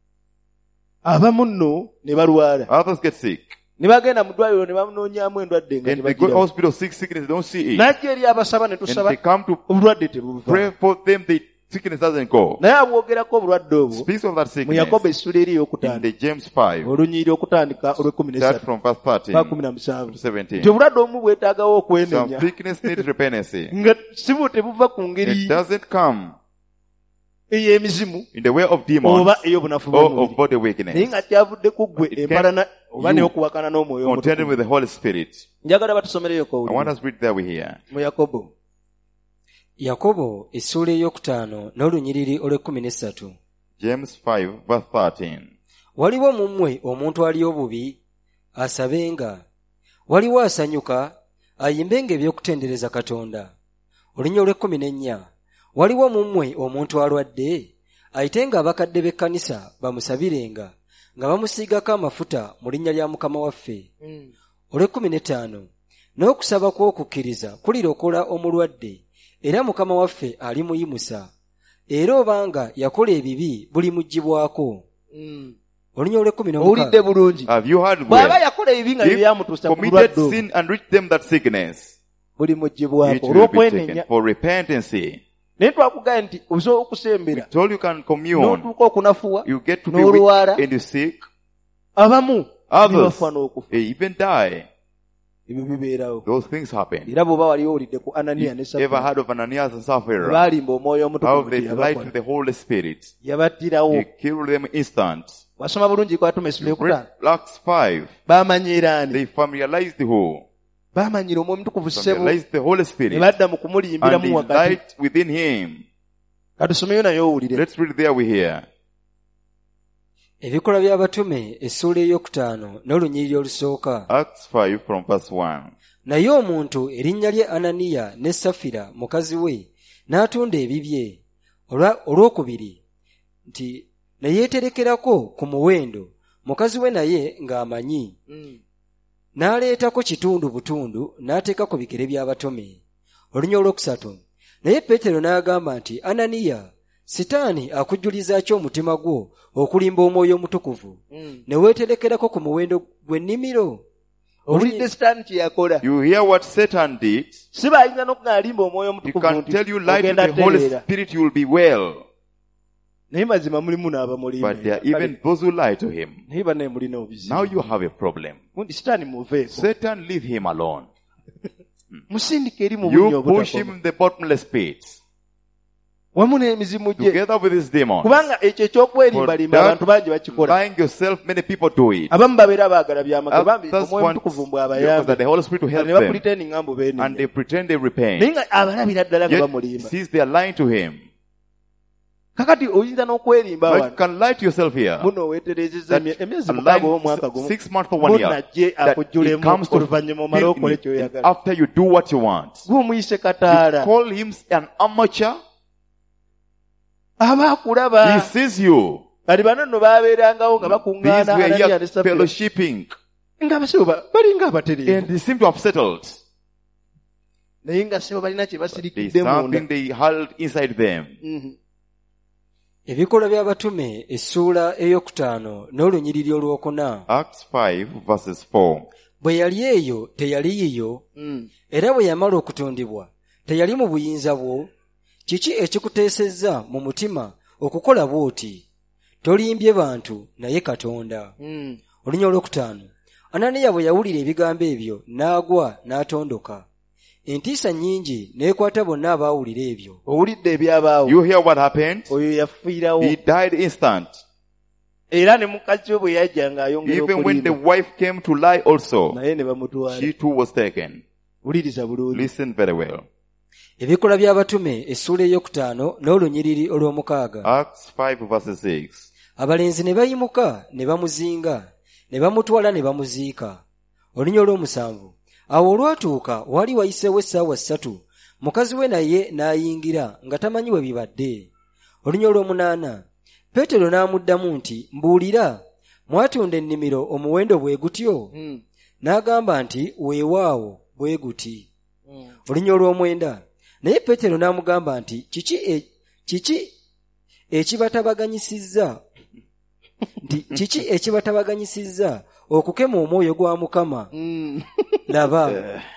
abamu nno ne balwala Others get sick. ne bagenda mu ddwaliro ne bamunoonyaamu endwadde nga And they go to tebagirawo hospital sick, sickness, they don't see it. najja eri abasaba ne And tusaba they come to obulwadde tebuva pray for them, the sickness doesn't go. naye abwogerako obulwadde obwo Speaks of that mu sickness yakobo essula eri in ey'okutandika the James five, olunyiri okutandika olw'ekkumi start n'esatu from verse thirteen pa kumi na musanvu to seventeen. nti obulwadde obumu bwetaagawo Some okwenenya sickness needs repentance. nga sibu tebuva ku ngeri It doesn't come ey'emizimu in the way of demons oba ey'obunafu or of bw'omubiri body naye weakness. nga kyavudde ku ggwe It empalana oba you n'okuwakana n'omwoyo Contending omutukuvu with the Holy Spirit. njagala batusomereyo I want kowulira us to read that we hear. mu yakobo yakobo essuula ey'okutaano n'olunyiriri olw'ekkumi n'essatu. James five verse thirteen. waliwo mu mmwe omuntu ali obubi asabenga, waliwo asanyuka ayimbenga eby'okutendereza katonda. olunya olw'ekkumi n'ennya waliwo mu mmwe omuntu alwadde ayitenga abakadde b'ekkanisa bamusabirenga nga bamusiigako amafuta mu linnya lya mukama waffe. olw'ekkumi n'ettaano n'okusaba kw'okukkiriza kulirokola omulwadde era mukama waffe alimuyimusa, era obanga yakola ebibi bulimuggyibwako. olunya olw'ekkumi owulidde n'omukaaga bulungi Have you heard bw'aba well? yakola ebibi nga bye If byamutuusa ku committed bulwadde obwo sin and reached them that sickness, bulimuggyibwako it will be olw'okwenenya taken for repentance. naye twakugambye nti osobola okusembera Told you can commune. n'otuuka okunafuwa You get to be n'olwala weak and you sick. abamu Others, nibafa n'okufa they even die. ebyo bibeerawo Those things happen. era bw'oba wali owulidde ku ananiya ne If ever Safira heard of Ananias and Sapphira, baalimba omwoyo how omutukuvu they lied teyabakola with the Holy Spirit. yabattirawo He killed them instant. wasoma bulungi kwatume You esula read ekutaano Acts five. baamanyira ani They familiarized who? baamanyira omwoyo omutukuvu ssebo Familiarized the Holy ne Spirit. badda mu kumulimbira And mu the wakati light within him. katusomeyo naye owulire Let's read there we hear. ebikola by'abatume essuula ey'okutaano n'olunyiriri olusooka. Acts five from verse one. Naye omuntu erinnya lye Ananiya ne Safira mukazi we n'atunda ebibye. Olwa- olwokubiri nti ne yeeterekerako ku muwendo, mukazi we naye ng'amanyi. N'aleetako kitundu butundu n'ateeka ku bigere by'abatume. Olunya olwokusatu naye Peetero n'agamba nti, Ananiya, Sitaani akujjuliza ki omutima gwo okulimba omwoyo omutukuvu ne weeterekerako ku muwendo gw'ennimiro? owulidde sitaani kye yakola You hear what Satan did? si bayinza n'okugaalimba omwoyo He omutukuvu can nti tell you light in ogenda the Holy tereera Spirit, you will be well. naye mazima mulimu n'abamulimba But there are even those who lie to him. naye bannaye mulina obuzibu Now you have a problem. gundi sitaani muveeko Satan, leave him alone. musindika eri mu bunnya You push obutakoma him in the bottomless pit. wamu n'emizimu gye Together with his demons. kubanga ekyo ekyokwerimbalimba For abantu bangi bakikola Lying yourself, many people do it. abamu babeera baagala byamagero bambi Others omwoyo want omutukuvu mbwe because abayambe that the Holy Spirit will help ne them. bapuliteninga mbu And beenenya they pretend they naye repent. nga abalabira ddala nga Yet bamulimba sees they are lying to him. kakati oyinza n'okwerimba But you wano can lie to yourself here. muno weeterezeza That emyezi a mukaaga omwaka line gumu six months or one year. munajje That it akujjulemu comes to oluvannyuma omale okole kyoyagala after you do what you want. gw'omuyise You kataala call him an amateur. aba He akulaba sees you. kati bano nno baabeerangawo nga These bakuŋŋaana were Ananiya here ne Safira fellowshipping. nga abasebo ba- balinga And abatereevu they seem to have settled. naye nga sebo balina kye There's basirikidde something munda they held inside them. Mhm. Ebikola by'abatume essuula ey'okutaano n'olunyiriri olwokuna. Acts five verses four. Bwe yali eyo teyali yiyo, Mm. era bwe yamala okutundibwa teyali mu buyinza bwo. Kiki ekikuteesezza mu mutima okukola bw'oti? Tolimbye bantu naye Katonda. Mm. Olunya olwokutaano Ananiya bwe yawulira ebigambo ebyo n'agwa n'atondoka. Entiisa nnyingi n'ekwata bonna abaawulira ebyo. owulidde ebyabaawo You hear what happened? oyo yafiirawo He died instant. era ne mukazi we bwe yajja ng'ayongera Even when the okulimba wife came to lie also, naye ne bamutwala she too was taken. wuliriza bulungi Listen very well. Ebikola by'abatume essuula ey'okutaano n'olunyiriri olw'omukaaga. Acts five verses six. Abalenzi ne bayimuka ne bamuzinga ne bamutwala ne bamuziika. Olunya olw'omusanvu awo olwatuuka wali wayiseewo essaawa ssatu, mukazi we naye n'ayingira nga tamanyi we bibadde. Olunya olw'omunaana Peetero n'amuddamu nti, mbuulira, mwatunda ennimiro omuwendo bwe gutyo? Mm. N'agamba nti, weewaawo bwe guti. Mm. Olunya olw'omwenda naye Peetero n'amugamba nti, kiki e- kiki ekibatabaganyisizza nti kiki ekibatabaganyisizza okukema omwoyo gwa Mukama? Mm. Laba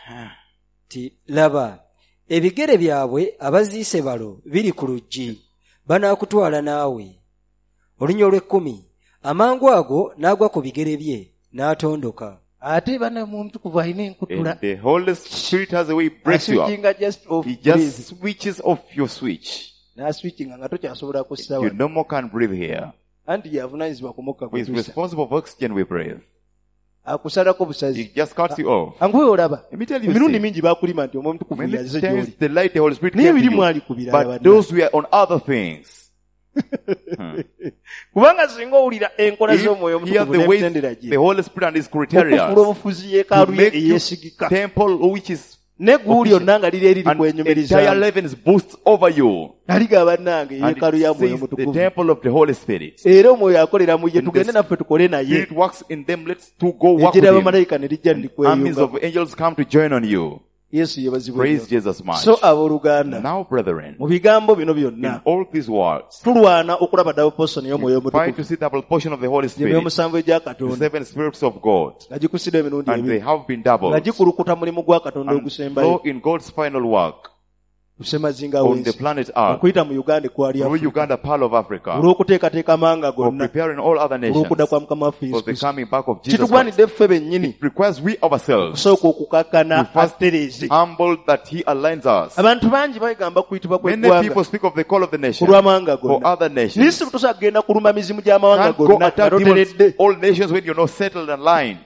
ti laba ebigere byabwe abaziise balo biri ku luggi, banaakutwala naawe. Olunya olw'ekkumi amangu ago n'agwa ku bigere bye n'atondoka. ate bana mu mutukuvu alina And enkutula the Holy Spirit has a way he breaks you up. aswitchinga just off He breathe. just switches off your switch. n'aswitchinga nga tokyasobola You kussawa no more can breathe here. anti yavunaanyizibwa ku mukka He is gwe tusa responsible for oxygen we breathe. akusalako He busazi just cuts you off. anguwe olaba Let me tell you emirundi this. mingi bakulima nti omwoyo omutukuvu Many yazize times gy'oli the light the Holy Spirit naye came to birimu you. ali ku birala But banna. those were on other things. Hmm. kubanga singa owulira enkola If z'omwoyo hear omutukuvu the ways n'emitendera the gye Holy Spirit and His okufula criteria obufuzi to yeekaalu ye make you eyeesigika temple which is ne guuli yonna nga liri eriri and entire kwenyumiriza heavens boosts over you. naliga bannange And yeekaalu ya it mwoyo says the omutukuvu temple of the Holy Spirit. era omwoyo akolera mu ye And tugende the naffe tukole naye Spirit works in them. Let's to go work with ejjera Him. abamalayika ne lijja Armies ndikweyunga of angels come to join on you. yesu yebazibwe Praise nnyo. Jesus much. so abooluganda Now, brethren, mu bigambo bino in byonna all these words, tulwana okulaba double portion y'omwoyo fight to omutukuvu see double portion of the Holy gye Spirit, myomusanvu egya the katonda seven spirits of God, nga gikusidde emirundi and they ebiri have been nga doubled gikulukuta mulimu gwa katonda and ogusembayo flow in God's final work. kusemazinga on the wensi planet Earth. okuyita mu Uganda kwali Through Africa Uganda, Pearl of Africa. olw'okuteekateeka amawanga For gonna preparing all other nations olw'okudda kwa mukama waffe for Yesu the Kristo. coming back of Jesus Christ. Kitugwanidde ffe bennyini It requires we ourselves okusooka okukakkana to first atereeze. humble that He aligns us. Abantu bangi bagamba kuyitibwa Many kw'eggwanga people speak of the call of the ku nation lw'amawanga for gonna. other Naye nations. si tusobola kugenda kuluma mizimu gy'amawanga Can't go gonna nga attack demons, toteredde. all nations when you're not settled and aligned.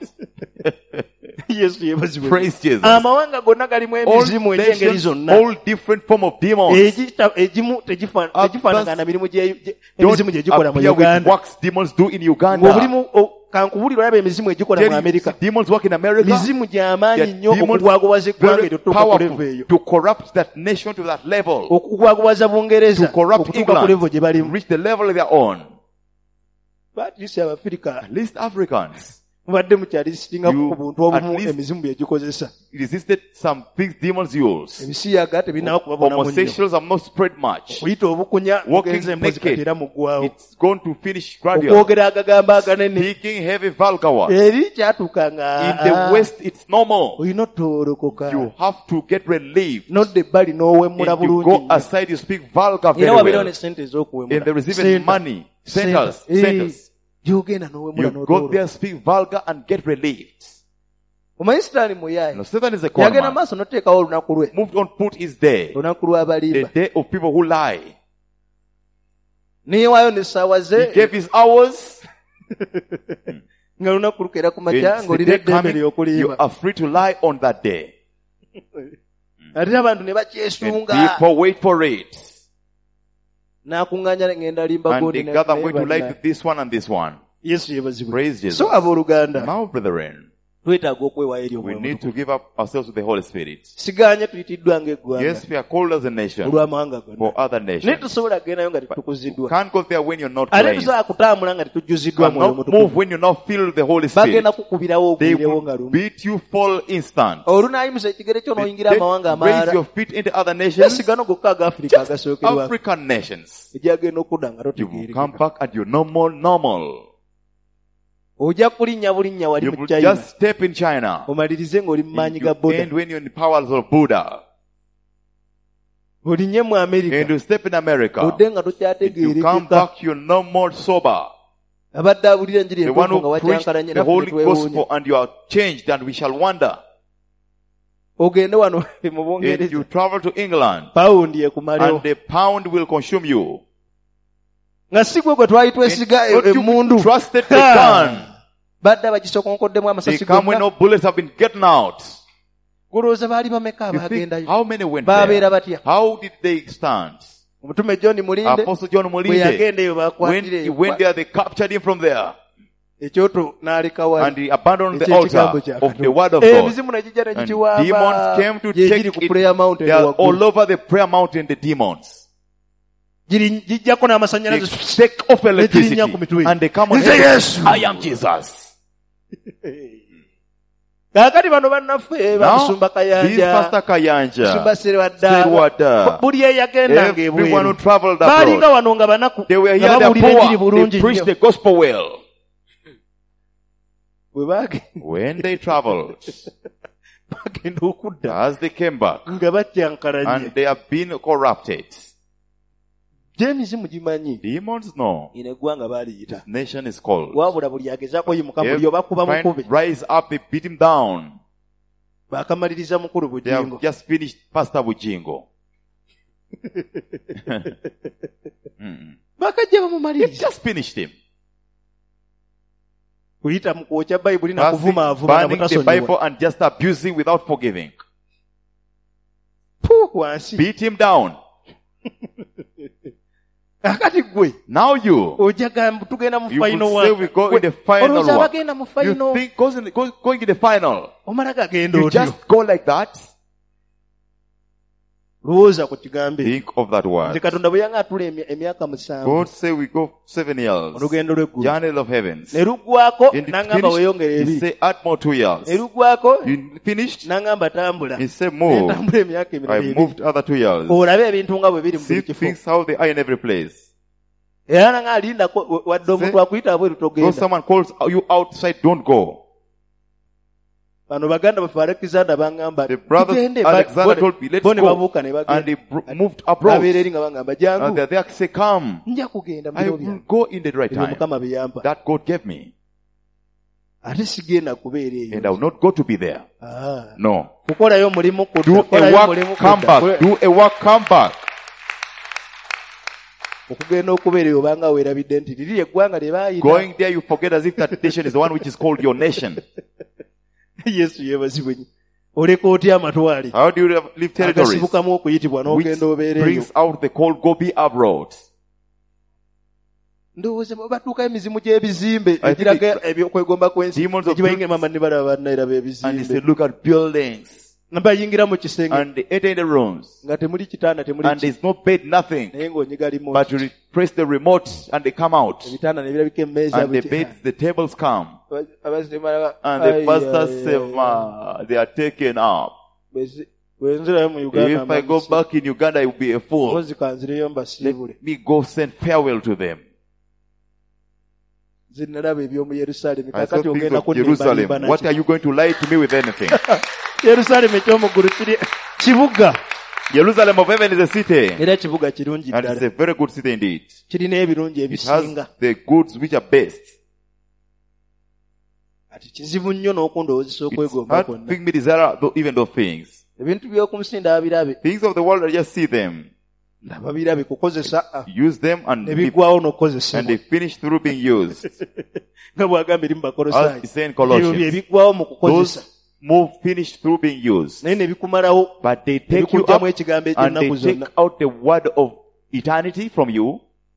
Yesu yeebazibwe. Praise Jesus. Amawanga gonna galimu All emizimu egy'engeri nations, zonna. all different form of demons. Egita- egimu tegifa- tegifaanagana mirimu gye- gye- Don't emizimu gye gikola mu appear with Uganda. works demons do in Ng'obulimu Uganda. o- kankubulira olaba emizimu egikola mu Tell you, Amerika. demons work in America. Mizimu gy'amaanyi They are nnyo demons okugwaguwaza eggwanga very eryo tutuuka ku levo powerful eyo. to corrupt that nation to that level. Okugwaguwaza Bungereza To corrupt okutuuka ku levo England. gye To balimu. reach the level of their own. Baatisi Abafirika At least Africans mubadde mukyalisinga You- ku buntu obumu at least- emizimu bye gikozesa. resisted some things demons use. Ebisiyaga tebirina kubabona mu nnyo. Homosexuals have not spread much. Okuyita obukunya Walking mugenze empozi kati naked. era muggwawo. It's going to finish gradually. Okwogera agagamba aganene. Speaking heavy vulgar words. Eri kyatuuka nga In the West, it's normal. olina otoolokoka. You have to get relieved. Nodda ebbali n'owemmula If you bulungi go nnyo. aside, you speak vulgar very Era wabeerawo ne well. sente ez'okuwemmula. And there is even Senta. money, centers, Senta. centers. Eh, gy'ogenda n'owemmula You go n'otooloka. there, speak vulgar, and get relieved. Omanyi Sitaani muyaaye. Now, Satan is a Yagenda con man. maaso n'oteekawo olunaku lwe. Moved on, put his day. Olunaku The lw'abalimba. day of people who lie. Neewaayo n'essaawa He ze gave his hours. nga lunaku lukeera ku And makya the ng'olina day eddembe coming, you ly'okulimba. are free to lie on that day. Ate abantu ne And bakyesunga. people wait for it. N'akuŋŋaanya ngenda limba And gundi they ne- gather, I'm going to ne- lie to this one and this one. Yesu yeebazibwe. Praise Jesus. So abooluganda Now, brethren, twetaaga okwewaayo eri we omwoyo need omutukuvu. to give up ourselves to the Holy Spirit. Sigaanye tuyitiddwa ng'eggwanga Yes, we are called as a nation olw'amawanga gonna. for other Naye nations. tusobola kugendayo nga tetukuziddwa. Can't go there when you're not Ate cleansed. tusobola kutambula nga tetujjuziddwa mwoyo Cannot move mutukuvu. when you're not filled with the Holy Spirit. Bagenda kukubirawo They ogwirewo nga will lumu. beat you fall instant. Olunaayimusa ekigere kyo They n'oyingira amawanga raise amaala. your feet into other nations. Esi gano gokka aga Afirika Just agasookerwako. African nations. Egyagenda okudda nga You will come totegeerekeka. back and you're normal, normal. Ojja kulinnya bulinnya wali You mu will China. just step in China. Omalirize ng'oli mu maanyi ga You Buddha. end when you're in the powers of Buddha. Olinnye mu And Amerika. you step in America. Odde nga If you come tokyategeerekeka. back, you're no more sober. Abadde abulira enjiri The one entuufu nga who preached wakyankalanye the naffe Holy netwewuunya. Gospel and you are changed and we shall wonder. Ogende wano mu And Bungereza. you travel to England Pawundi ekumalewo. and the pound will consume you. Nga si gwe gwe twali twesiga And what you emmundu. trusted the Ha! gun. Badde abagisokonkoddemu They amasasi come when gonna. no bullets have been getting out. Gulowooza baali bameka You think, abaagendayo. how many went Baabeera there? batya? How did they stand? Omutume John Mulinde Apostle John bwe Mulinde, yagendeyo when baakwatire he went there, they captured him from there. ekyoto n'aleka And wali. he abandoned the Eky'ekigambo altar kya of the Katonda. word of Eh, God. Emizimu ne gijja ne And gikiwamba. demons came to Gye take giri ku it. prayer mountain They are waggulu. all over the prayer mountain, the demons. Giri- gijjako They n'amasannyalaze. take off electricity Negirinnya ku mitwe. and they come on. Nze Yesu. I am Jesus. Kaakati bano bannaffe Now, bamusumba this Kayanja. Pastor Kayanja, Musumba Serwadda. Serwadda, Buli eyagendanga everyone who ebweru. traveled Baalinga abroad, wano nga banaku. they were nga here, they're babuulira enjiri poor. bulungi They preached nnyo. the gospel well. Bwe baagenda When they traveled, bagenda okudda as they came back, nga batyankalanye. and they have been corrupted. Gye emizimu gimanyi. Demons know. Ino eggwanga baaliyita. This nation is called. Wabula buli agezaako yimuka buli If obakuba find- mukube. rise up, they beat him down. Baakamaliriza mukulu They have Bujingo. just finished Pastor Bujingo. Mm. Baakajja They bamumaliriza. just finished him. Kuyita mu kwokya Bayibuli na Passing, kuvuma avuma na burning the butasonyiwa. Bible and just abusing without forgiving. Puh, wansi. Beat him down. Akati gwe. Now you, Ojja gamba tugenda mu you will final say one. we go in the final Olowooza one. abagenda mu You final. think goes in, go, going in the final. Omala gagenda You otyo. just go like that. Lowooza ku kigambo ekyo. Think of that Nze word. Katonda bwe yanga atula emy- emyaka musanvu. God say we go seven years. Olugendo lw'eggulu. Journey of heavens. Ne luggwako And n'angamba finished, weeyongere he ebiri. say add more two years. Ne luggwako You finished? n'angamba tambula. He say Ne move. ntambula emyaka emirala I ebiri. moved other two years. Olabe ebintu nga bwe biri mu See buli kifo. things how they are in every place. Era nanga alindako wadde omuntu akuyita bweru Though togenda. someone calls you outside, don't go. bano baganda bafe Alexander bangamba The brother tugende Alexander told me, let's bo ne go. babuuka ne And bagenda they bro- moved abroad. babeera eri nga bangamba And jangu they they say, come. nja kugenda mu I biro will byange go in the right ebyo time. Mukama bye yampa That God gave me. ate sigenda kubeera And I eyo will not go to be there. Ah. No. kukolayo mulimu Do kudda a kukolayo work, mulimu come kudda back. Do a work, come back. okugenda okubeera eyo obanga weerabidde nti liri eggwanga lye baayita Going there, you forget as if that nation is the one which is called your nation. yesu yeebazibwe nnyo oleka otya amatwale How do you leave territories? agasibukamu okuyitibwa Which n'ogenda obeera eyo brings out the call, go be abroad. ndowooza batuukayo emizimu gy'ebizimbe I think egiraga ebyokwegomba kw'ensi demons of egibayingira mama ne balaba bannayiraba And they ebizimbe say, look at buildings. nga bayingira mu kisenge And they enter in the rooms. nga temuli kitanda temuli And ki there's no bed, nothing. naye ng'onyiga limu But you re- press the remote and they come out. ebitanda ne birabika emmeeza And the beds, the tables come. And the pastor says, "Ma, they are taken up. bwenzirayo mu uganda If I go back in Uganda, I will be a fool. mpozi kanzireyo mbasiibule Let me go send farewell to them." nze nalaba eby'omu yerusaalemi I saw kakati things ogenda of Jerusalem. kunimba What are you going to lie to me with anything? yerusaalemi ekyomuggulu kiri kibuga Jerusalem of heaven is a city. era kibuga kirungi And it's ddala a very good city indeed. kirina ebirungi It has ebisinga the goods which are best. ati kizibu nnyo n'okundowoozesa It's okwegomba hard to kwonna make me desire tho- even those things. ebintu by'oku nsi ndabirabe Things of the world, I just see them. ndaba birabe kukozesa ah, Use them and, ne be- biggwawo and they n'okukozesebwa finish through being used. nga bwagamba eri mu As bakolosaayi he said in ebyo Colossians. bye biggwawo mu kukozesa Those move finish through being used. naye ne bikumalawo But they ne take you up bikugyamu ekigambo and they eky'ennaku take zonna out the word of eternity from you.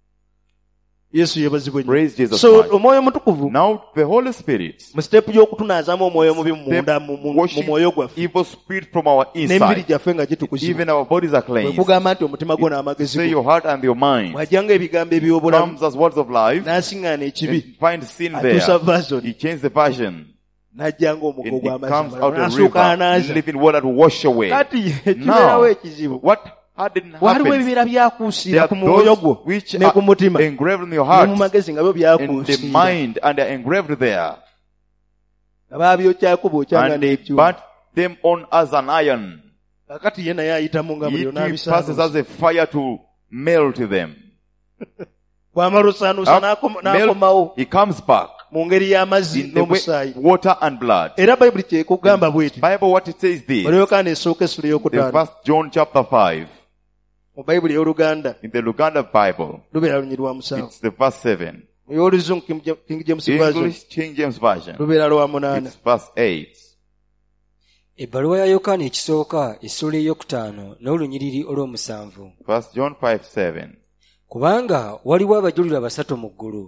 yesu yeebazibwe nnyo Praise Jesus so Christ. omwoyo omutukuvu Now the Holy Spirit mu siteepu y'okutunaazaamu omwoyo omubi munda mu- mu mu washing mwoyo gwaffe evil spirit from our n'emibiri inside. gyaffe nga gitukuzibwa Even our bodies are bwe cleansed. kugamba nti omutima gwo n'amagezi Say go your heart and your mind bw'ajjanga ebigambo eby'obulamu comes as words of life. n'asiŋŋaana ekibi And find sin atuusa there. version He changed the version. n'ajjanga omugo And it gw'amazzi comes amalala. out a n'asooka river, anaaza living water to wash away. kati ekibeerawo Now, ekizibu what hadn't waliwo happened? ebibeera There byakuusiira are ku mwoyo gwo those which ne ku mutima are engraved in your ne mu heart magezi nga byo and the byakuusiira mind, and they're engraved there. nga baabyokyako bwokyanga And they n'ekyuma burnt them on as an iron. kakati ye naye ayitamu nga buli It passes onaabisaanuusa as a fire to melt them. bw'amala osaanuusa n'akoma- n'akomawo Melt, he comes back mu ngeri y'amazzi in the way, n'omusaayi water and blood. era bayibuli kyekugamba bweti Bible, what it says this, olyokaana esooka essula the ey'okutaano first John chapter five, mu bayibuli ey'oluganda in the Luganda Bible, lubeera lunyiri lwa musanvu it's the verse seven. mu y'oluzungu King James- King James version English King James Version, lubeera lwa munaana it's verse eight. ebbaluwa ya yokaana ekisooka essula ey'okutaano n'olunyiriri olw'omusanvu First John five seven. kubanga waliwo abajulirwa basatu mu ggulu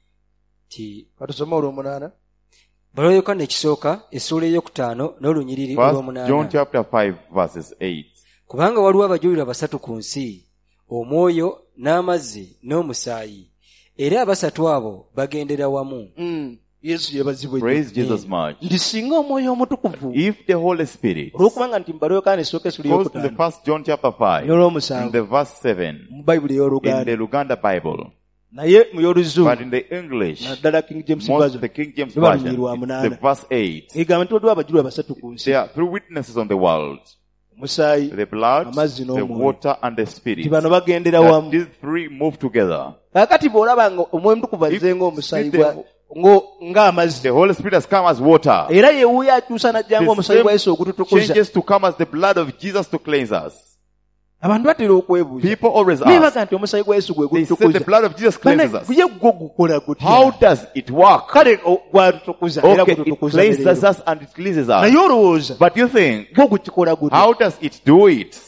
ti katusome olw'omunaana bbaluwa ya yokaana ekisooka essula ey'okutaano n'olunyiriri First John olw'omunaana chapter five verses eight. kubanga waliwo abajulirwa basatu ku nsi omwoyo n'amazzi n'omusaayi era abasatu abo bagendera wamu Mm, yesu yeebazibwe nnyo. Praise Jesus much. nti singa omwoyo omutukuvu If the Holy Spirit olw'okubanga nti mbalo yokaana esooka essula goes in the ey'okutaano first John chapter five, in n'olw'omusanvu the verse seven, mu bayibuli in ey'oluganda the Luganda Bible, naye mu y'oluzungu but in the English, naddala King James most version of the King James luba Version, lunyiri lwa it's the munaana verse eight. egamba nti waliwo abajulirwa basatu ku nsi There are three witnesses on the world: omusaayi the blood, amazzi the n'omwoyo water, and the nti spirit. bano bagendera That wamu these three move together. kakati bw'olaba nga omwoyo mutukuvu azze ng'omusaayi If gwa- the- ngo- ng'amazzi The Holy Spirit has come as water. era ye wuuyo akyusa n'ajja The ng'omusaayi gwa same yesu ogututukuza changes to come as the blood of Jesus to cleanse us. abantu batera okwebuuza People always naye ask, baga nti omusaayi gwa yesu gwe they say the gututukuza blood of Jesus cleanses us. ye gwo gukola How gutya does it work? kale o- gwatutukuza era Okay, it gututukuza cleanses leero. us and it cleanses naye us. olowooza But you think, gwo gukikola gutya how does it do it?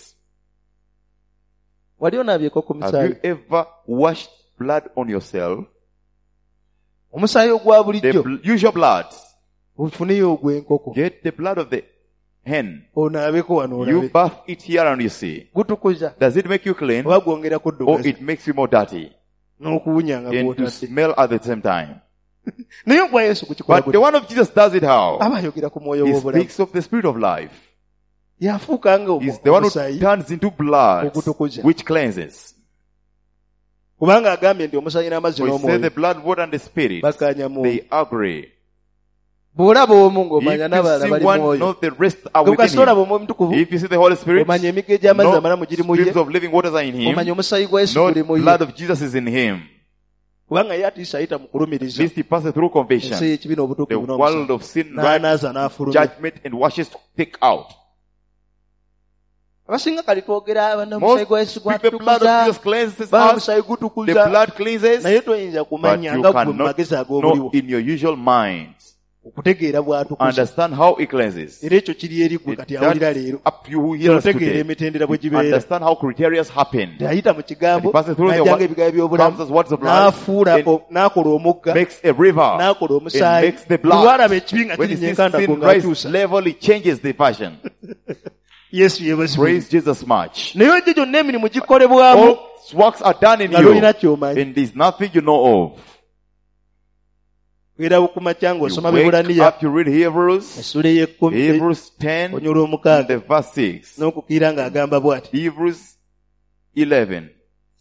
wali onaabyeko ku Have musaayi you ever washed blood on yourself? omusaayi ogwa The bulijjo bl- usual blood. ofuneyo ogw'enkoko Get the blood of the hen. onaabeko wano You olabe bath it here and you see. gutukuza Does it make you clean? oba gwongera Or kuddugaza it makes you more dirty? n'okuwunya nga And to gwotadde smell at the same time. naye ogwa yesu gukikola But the gutya one of Jesus does it how? aba ayogera ku mwoyo He w'obulamu speaks of the spirit of life. yafuuka nga He's the one who omusaayi turns into blood, Okutukuza. which cleanses. kubanga agambye nti omusaayi n'amazzi We say the n'omwoyo blood, water, and the spirit, bakkaanya mu they agree. bw'olaba omu ng'omanya If you n'abalala see bali one, mwoyo. know the rest are within Kasita olaba him. omwoyo omutukuvu, If you see the Holy Spirit, omanya emigga egy'amazzi no amalamu giri mu ye, streams of living waters are in him, omanya omusaayi gwa Yesu no guli mu ye. blood of Jesus is in him. Kubanga ye atiisa ayita mu At kulumiriza least he passes through ensi conviction, y'ekibi the n'obutukuvu world n'omusango. of sin, right, N'anaaza n'afulumya. judgment, and washes to take out. Abasinga kali twogera abana Most omusaayi gwa Yesu speak the blood of gwatukuza, Jesus cleanses ba us, omusaayi the gutukuza, blood cleanses, naye toyinza but kumanya you nga gwe mu cannot magezi know ag'omuliwo in your usual minds, okutegeera bw'atukuza. understand how he cleanses. Era ekyo kiri eri gwe kati awulira leero. Up to you who hears Otegeera today, emitendera bwe you gibeera. understand how criteria happened. Ayita mu kigambo, And he passes through the n'ajjanga wa- ebigayo comes by'obulamu, as words of life, n'afuula and o- n'akola omugga, makes a river, n'akola and omusaayi. makes the Buli lwalaba blood. ekibi nga When he kirinya sees enkanda sin go rise ng'atuusa. level, he changes the passion. Yesu yeebazibwe. Praise Jesus much. Naye egyo gyonna emirimu gikolebwamu All works are done in nga lwolina you, ky'omanyi. and there's nothing you know of. Era ku makya You ng'osoma wake Bibulaniya up, you read Hebrews, essula ey'ekkumi Hebrews ten, onyolwa omukaaga and the verse six. n'okukiira ng'agamba bw'ati. Hebrews eleven,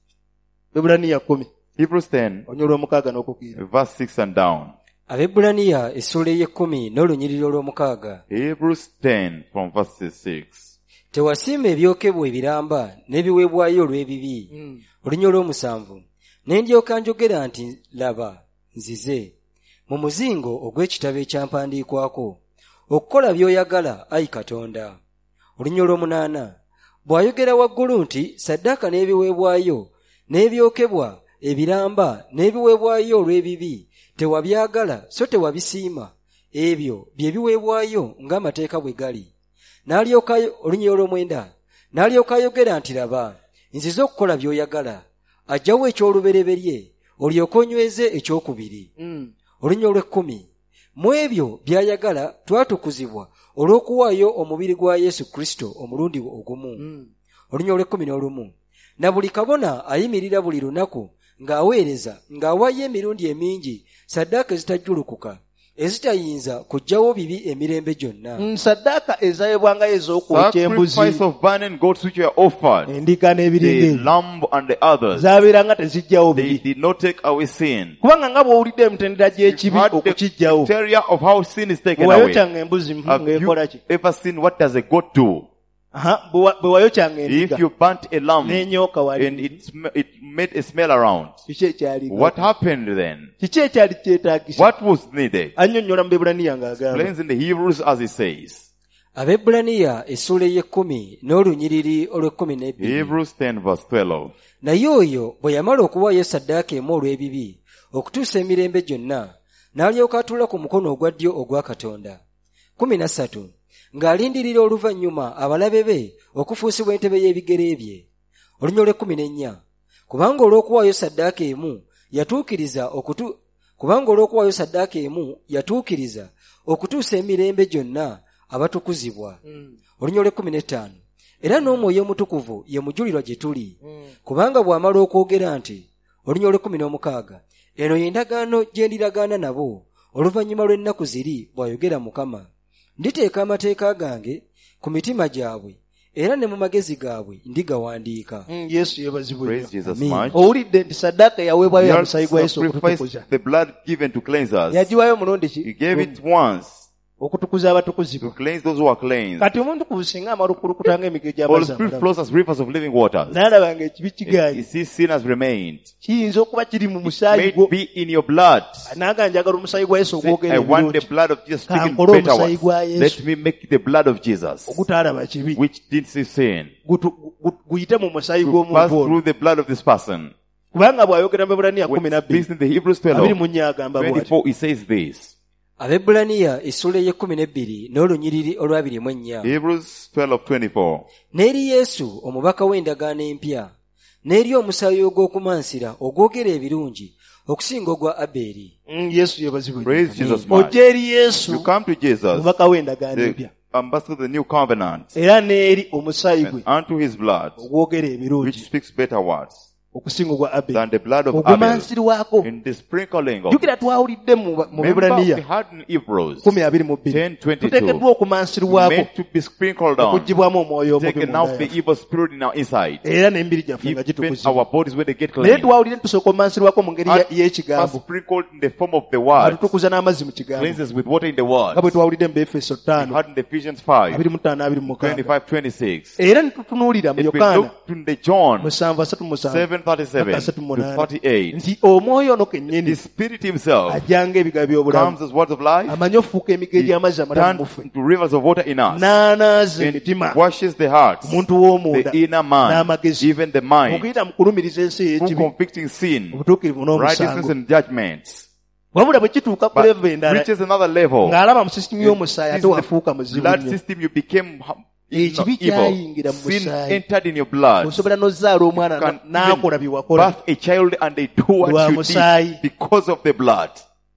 Bibulaniya kkumi Hebrews ten, onyolwa omukaaga n'okukiira. verse six and down. Abebulaniya essula ey'ekkumi n'olunyiriri olw'omukaaga. Hebrews ten from verse six. Tewasiima ebyokebwa ebiramba n'ebiweebwayo olw'ebibi. Olunya olw'omusanvu. Ne ndyoka njogera nti laba nzize mu muzingo ogw'ekitabo ekyampandiikwako okukola by'oyagala ayi Katonda. Olunya olw'omunaana. Bw'ayogera waggulu nti ssaddaaka n'ebiweebwayo n'ebyokebwa ebiramba n'ebiweebwayo olw'ebibi tewabyagala so tewabisiima, ebyo bye biweebwayo ng'amateeka bwe gali. N'alyoka olunya olw'omwenda. N'alyoka ayogera nti laba nzize okukola by'oyagala, ajjawo eky'olubereberye olyoke onyweze ekyokubiri. Olunya olw'ekkumi. Mu ebyo by'ayagala twatukuzibwa olw'okuwaayo omubiri gwa Yesu Kristo omulundi ogumu. Olunya olw'ekkumi n'olumu. Na buli kabona ayimirira buli lunaku ng'aweereza ng'awaayo emirundi emingi ssaddaaka ezitajjulukuka ezitayinza kuggyawo bibi emirembe gyonna. Ssaddaaka ezaayibwangayo ez'okwokya embuzi, Sacrifice of burning goats which were offered, endiga n'ebiringa the ebyo, lamb and the others, zaabeeranga teziggyawo they bibi. did not take away sin. Kubanga nga bw'owulidde emitendera gy'ekibi Had the okukiggyawo. criteria of how sin is taken Bwe away. wayokyanga embuzi Have you ng'ekola ki? ever seen what does a goat do? Aha, bwe wa- bwe wayokyanga If endiga you burnt a lamb n'enyooka and wali, it, sm- it made a smell around, kiki ekyali? what happened then? Kiki ekyali kyetaagisa? What was needed? Annyonnyola mu Bebulaniya ng'agamba. Explains in the Hebrews as it says. Abebulaniya essula ey'ekkumi n'olunyiriri olw'ekkumi n'ebbiri. Hebrews ten verse twelve. Naye oyo bwe yamala okuwaayo ssaddaaka emu olw'ebibi okutuusa emirembe gyonna, n'alyoka atuula ku mukono ogwa ddyo ogwa Katonda. kumi na ssatu. Ng'alindirira oluvannyuma abalabe be okufuusibwa entebe y'ebigere bye. Olunya olw'ekkumi n'ennya. Kubanga olw'okuwaayo ssaddaaka emu yatuukiriza okutu kubanga olw'okuwaayo ssaddaaka emu yatuukiriza okutuusa emirembe gyonna abatukuzibwa. Olunya olw'ekkumi n'ettaano. Era n'Omwoyo Omutukuvu ye mujulirwa gye tuli. Kubanga bw'amala okwogera nti, olunya olw'ekkumi n'omukaaga, eno y'endagaano gye ndiragaana nabo oluvannyuma lw'ennaku ziri, bw'ayogera Mukama. Nditeeka amateeka gange ku mitima gyabwe era ne mu magezi gaabwe ndigawandiika. Yesu yeebazibwe. Praise Jesus Amen. much. Owulidde nti ssaddaaka yaweebwayo ya He musaayi gwa Yesu sacrificed okutukuza. the blood given to cleanse us. Yagiwayo mulundi ki? He gave it once Okutukuza to abatukuzibwa. cleanse those who are cleansed. Kati omuntu ku singa amala okulukutanga emigga Holy egy'amazzi Spirit amalamu, flows as rivers of living waters. n'alaba ng'ekibi You kigaanye, see, sin has remained. kiyinza okuba kiri mu It musaayi may gwo. be in your blood. Naga njagala omusaayi gwa Yesu Say, ogwogera I want the ebirungi, blood of Jesus speaking Kankole better omusaayi gwa words. Yesu. Let me make the blood of Jesus, ogutaalaba kibi, which didn't see sin, gutu- gu- guyite mu musaayi to gw'omuntu pass ono. through the blood of this person. Kubanga bw'ayogera mu Bebulaniya When kumi na speaks bbiri in the Hebrews abiri twelve, mu nnya agamba bw'ati. twenty-four, he says this. Abebulaniya essula ey'ekkumi n'ebbiri n'olunyiriri olwabiri mu ennya. Hebrews twelve twenty-four. N'eri Yesu omubaka w'endagaano empya, n'eri omusaayi ogw'okumansira ogwogera ebirungi okusinga ogwa Aberi. Mm, Yesu yeebazibwe. Praise Jesus much. Ojja eri Yesu You come to Jesus, omubaka w'endagaano empya, the ambassador of the new covenant, era n'eri omusaayi gwe and unto his blood, ogwogera which ebirungi speaks better words. okusinga ogwa Abel than the blood of Abel. ogumansirwako In the sprinkling of jukira twawulidde mu mu Remember, we Ebraniya had in Hebrews kumi abiri mu bbiri ten twenty-two, tuteekeddwa okumansirwako meant to be sprinkled on, okuggibwamu omwoyo omubi taken munda out the yaffe. evil spirit in our inside. Era n'emibiri gyaffe nga Even gitukuzibwa our bodies when they get naye clean, twawulidde tusooka omansirwako mu ngeri ya- are y'ekigambo sprinkled in the form of the word, atutukuza n'amazzi mu kigambo cleanses with water in the word. nga bwe twawulidde mu Efeso We ttaano had in Ephesians five abiri mu ttaano abiri mu mukaaga twenty-five twenty-six. era ne tutunuulira mu If we Yokaana look in the John musanvu asatu mu musanvu seven thirty-seven asatu mu to munaana forty-eight, nti omwoyo ono kennyini the Spirit Himself ajjanga ebigambo by'obulamu comes as words of life, amanyi ofuuka emigga egy'amazzi amalamu mu turns ffe into rivers of water in us, n'anaaza and emitima washes the hearts, omuntu w'omunda the inner man, n'amagezi even the mind, okuyita mu kulumiriza ensi through ey'ekibi convicting sin, obutuukirivu righteousness n'omusango and judgments. wabula bwe kituuka ku But leva endala reaches another level. ng'alaba mu sisitimu y'omusaayi This ate is the wafuuka muzibu blood nnyo system, you became ha- ekibi evil. kyayingira mu Sin musaayi entered in your blood. osobola n'ozaala omwana You can na- n'akola bye even wakola birth a child and they do Lwa what you musaayi. did because of the blood.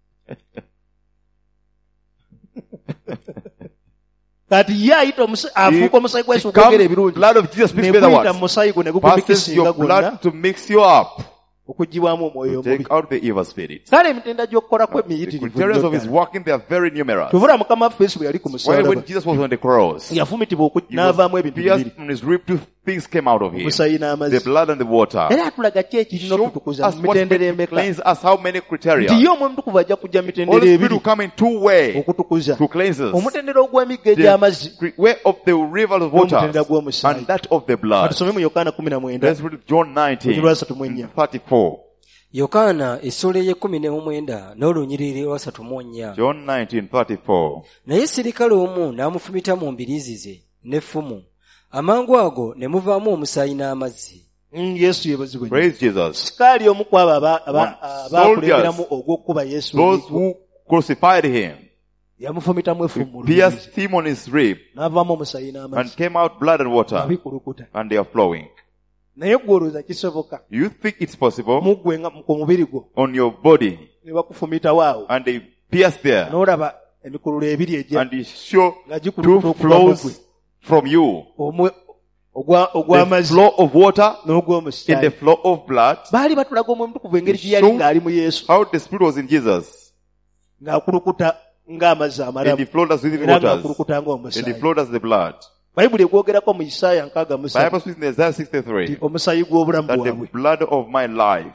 kati ye ayita omusa- afuuka omusaayi gwa Yesu Becomes okwogera ebirungi blood of Jesus, ne speaks better guyita mu words. musaayi gwo ne Passes gukumikisinga your gwonna blood to mix you up, okuggibwamu omwoyo to omubi take out the evil spirit. kale emitenda gy'okukola kwe The miyitirivu criterions nnyo of his ddala. working, they are very numerous. tubula mukama waffe Yesu bwe yali ku Why musalaba when Jesus was on the cross, yafumitibwa oku- he was n'avaamu ebintu bibiri pierced from his rib, two things came out of him. omusaayi The n'amazzi blood and the water. era atulaga ki ekirina Show okutukuza us mu what mitendera spirit emeka cleanse us, how many criteria. nti ye omwoyo omutukuvu ajja kujja mu mitendera Holy Spirit ebiri will come in two ways okutukuza to cleanse us. omutendera ogw'emigga The egy'amazzi cre- way of the river of water n'omutendera gw'omusaayi and that of the blood. katusome mu Yokaana kumi na mwenda Let's read John nineteen, lwasatu mu ennya thirty-four. yokaana essula ey'ekkumi n'omwenda n'olunyiriri lwasatu mu nnya. John nineteen, thirty-four. naye sirikale omu n'amufumita mu mbiriizi ze n'effumu, amangu ago ne muvaamu omusaayi n'amazzi. Mm, yesu yebazibwe nnyo. Praise Jesus. sikaali omu ku abo aba- aba- One abaakulemberamu ogw'okkuba yesu Those emiggo, who crucified him yamufumitamu effumu mu pierced lubirizi, him on his rib n'avaamu omusaayi and n'amazzi came out blood and water abikulukuta and they are flowing. naye gwolooza kisoboka You think it's possible muggwe nga ku mubiri gwo on your body ne bakufumitawo awo and they pierce there n'olaba emikululo ebiri ejja and you show nga gikulukuta two okuva mu gwe flows from you, omwe ogwa- the ogw'amazzi flow of water and the n'ogw'omusaayi flow of blood. baali batulaga omwoyo omutukuvu engeri gye yali Show ng'ali mu yesu how the Spirit was in Jesus ng'akulukuta ng'amazzi and amalamu he flowed us with the era waters ng'akulukuta and he ng'omusaayi flowed us the blood. bayibuli egwogerako mu isaaya nkaaga The musatu Bible speaks in Isaiah nti sixty-three omusaayi gw'obulamu that the bwabwe blood of my life,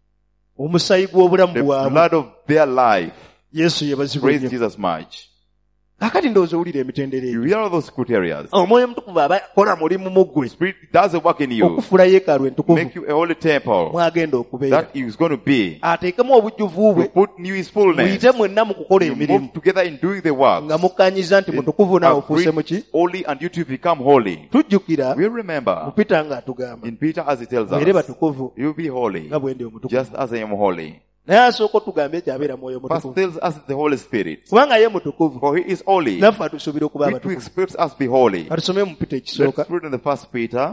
omusaayi gw'obulamu the bwabwe blood of their life, yesu yebazibwe praise nnyo Jesus much. kakati ndowooza owulira emitendera You ebyo hear all those criteria. omwoyo omutukuvu aba akola mulimu mu ggwe Spirit does a work in you, okufuula yeekaalu entukuvu make you a holy temple mwagenda okubeera that is going to be. ateekemu obujjuvu You bwe put new his fullness. muyite mwenna mu kukola You emirimu move together in doing the work. nga mukkanyiza nti mutukuvu naawe ofuuse muki Holy and you to become holy. tujjukira We remember mu Peter ng'atugamba in Peter as he tells mwere us, batukuvu you be holy nga bwe ndi omutukuvu just as I am holy. naye asooka otugambe ekyo abeera mwoyo First mutukuvu tells us the Holy Spirit. kubanga ye mutukuvu For he is holy. naffe atusuubira okuba Which abatukuvu expects us be holy. katusome mu Peter ekisooka Let's read in the first Peter.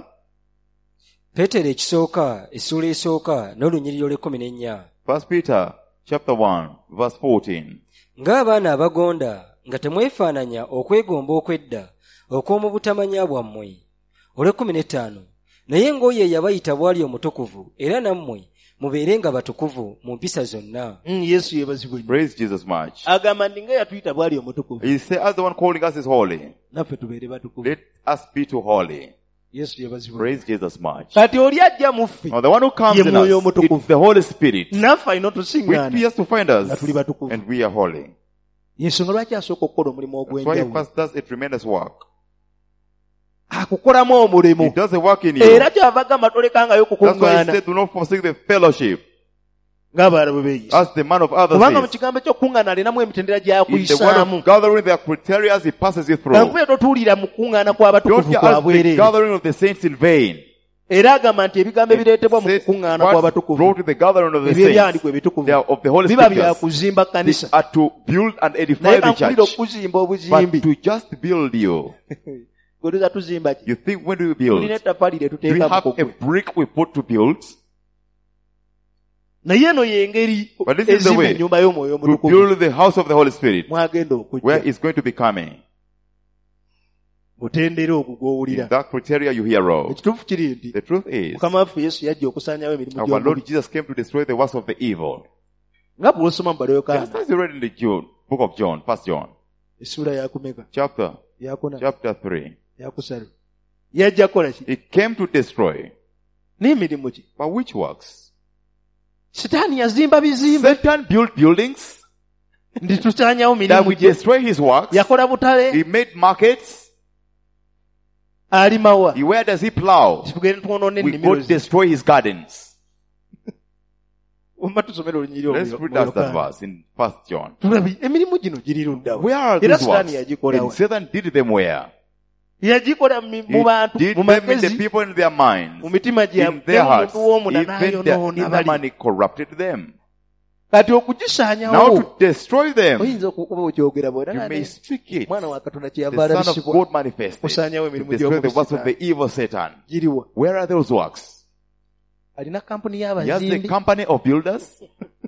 peetero ekisooka essula esooka n'olunyiriri olw'ekkumi n'ennya. First Peter chapter one, verse fourteen. ng'abaana abagonda nga temwefaananya okwegomba okw'edda okw'omu butamanya bwammwe. olw'ekkumi n'ettaano naye ng'oyo eyabayita bw'ali omutukuvu era nammwe mubeere nga batukuvu mu mpisa zonna. Mm, yesu yebazibwe nnyo Praise Jesus much. agamba ndi nga yatuyita bw'ali omutukuvu He said, as the one calling us is holy, naffe tubeere batukuvu let us be too holy. yesu yebazibwe nnyo. Praise Jesus much. kati oli ajja mu ffe Now the one who comes Ye in mwoyo us, omutukuvu. it's the Holy Spirit, naffe alina which otusiŋŋaana he has to find nga us, tuli batukuvu and we are holy. yensonga lwaki asooka okukola omulimu That's why he ogw'enjawulo first does a tremendous work. akukolamu He omulimu does a work in you. era kyava gamba tolekangayo That's why he kukuŋŋaana said, do not forsake the fellowship, ng'abaalabu beeyisa as the man of others kubanga mu is. kigambo ky'okukuŋŋaana alinamu emitendera In the word gy'akuyisaamu of gathering, there are criteria as he passes you through. kankube totuulira mu kukuŋŋaana Don't kw'abatukuvu you kwa ask the bwereere gathering of the saints in vain. era agamba nti ebigambo ebireetebwa mu Says, kukuŋŋaana what kw'abatukuvu brought to the gathering of the ebyo saints, ebyandikwa ebitukuvu they are of the Holy biba Scriptures. byakuzimba They kkanisa are to build and edify naye the kankulira church. okuzimba But obuzimbi to just build you, gwe tuza tuzimba ki you think when do we build? tulina ettaffaali lye Do we tuteeka have a mukogwe brick we put to build? naye eno y'engeri But this is the ezimba way ennyumba y'omwoyo To omutukuvu build the house of the Holy Spirit, mwagenda where okujja it's going to be coming. otendera ogwo In gw'owulira. that criteria you hear of. Ekituufu kiri nti The truth is, Mukama waffe Yesu yajja okusaanyawo emirimu our gy'omubi. Lord Jesus came to destroy the works of the evil. Nga bw'osoma mu Just Baloyokaana as you read in the John, book of John, First John, essula yakumeka chapter, yakuna chapter three. yakusalo yajja kukola ki? He came to destroy. N'emirimu ki? But which works? Sitaani yazimba bizimbe Satan built buildings ndi tusaanyawo that mirimu would gye. destroy his works. Yakola butale He made markets. alimawa. He- Where does he plow? Tugende twonoona We ennimiro go ze. destroy his gardens. Omba tusomere olunyiri Let's olwo- read us that Baloyokaana. verse in First John. Tulabi emirimu gino giri luddawa. Where are Era these Sitaani works? yagikola And wa? Satan did them where? Yagikola mu He mu bantu did mu them in the magezi people in their minds, mu mitima in gyabwe their hearts. omuntu w'omunda Even their n'ayonoona inner bali. man, he corrupted them. Kati Now okugisaanyawo to destroy them, oyinza okuba okyogera bw'era you may nani speak it. mwana wa Katonda The kyeyava Son of alabisibwa God manifested kusaanyawo to emirimu destroy the works of gy'omubi the evil Satan. giriwa. Where are those works? Alina kampuni He has the y'abazimbi. company of builders.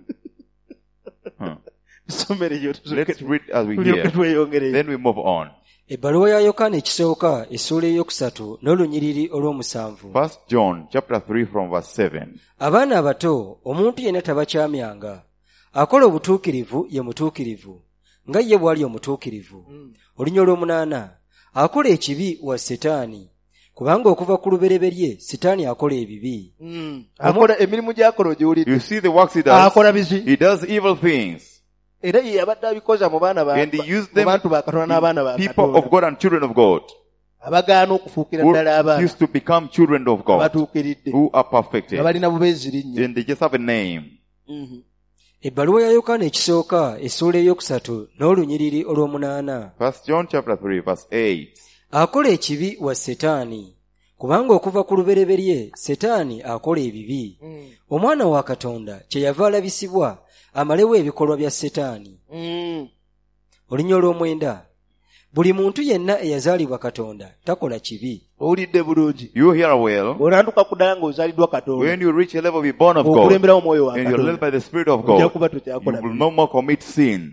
Hmm. Tusomereyo Let's read as we tulyoke hear. tweyongereyo. Then we move on. ebbaluwa ya yokaana ekisooka essuula eyokusatu n'olunyiriri olw'omusanvu. First John chapter three from verse seven. Abaana abato omuntu yenna tabakyamyanga. Akola obutuukirivu ye mutuukirivu nga ye bw'ali omutuukirivu. Olunya olw'omunaana akola ekibi wa Setaani kubanga okuva ku lubereberye Setaani akola ebibi. Mm. Akola emirimu gy'akola ogiwulidde. You see the works he does. Akola bizi. He does evil things. Era ye yabadde abikoza mu baana ba And he used mu them bantu ba Katonda n'abaana ba people of Katonda. God and children of God Abagaana okufuukira who ddala abaana used to become children of God, abatuukiridde. who are perfected. Abalina bubeezi linnya. And they just have a name. Mhm. Ebbaluwa ya Yokaana ekisooka essuula eyokusatu n'olunyiriri olw'omunaana. First John chapter three verse eight. Akola ekibi wa Setaani kubanga okuva ku lubereberye Setaani akola ebibi. Mm. Omwana wa Katonda kyeyava alabisibwa amalewo ebikolwa bya Setaani. Mm. Olunya olw'omwenda buli muntu yenna eyazaalibwa Katonda takola kibi. Owulidde bulungi. You hear well. Olwanduka ku ddala ng'ozaaliddwa Katonda. When you reach a level of be born of God, Okulemberawo omwoyo wa and you're led Katonda. by the Spirit of Ojja God, kuba you tokyakola will bibi. no more commit sin.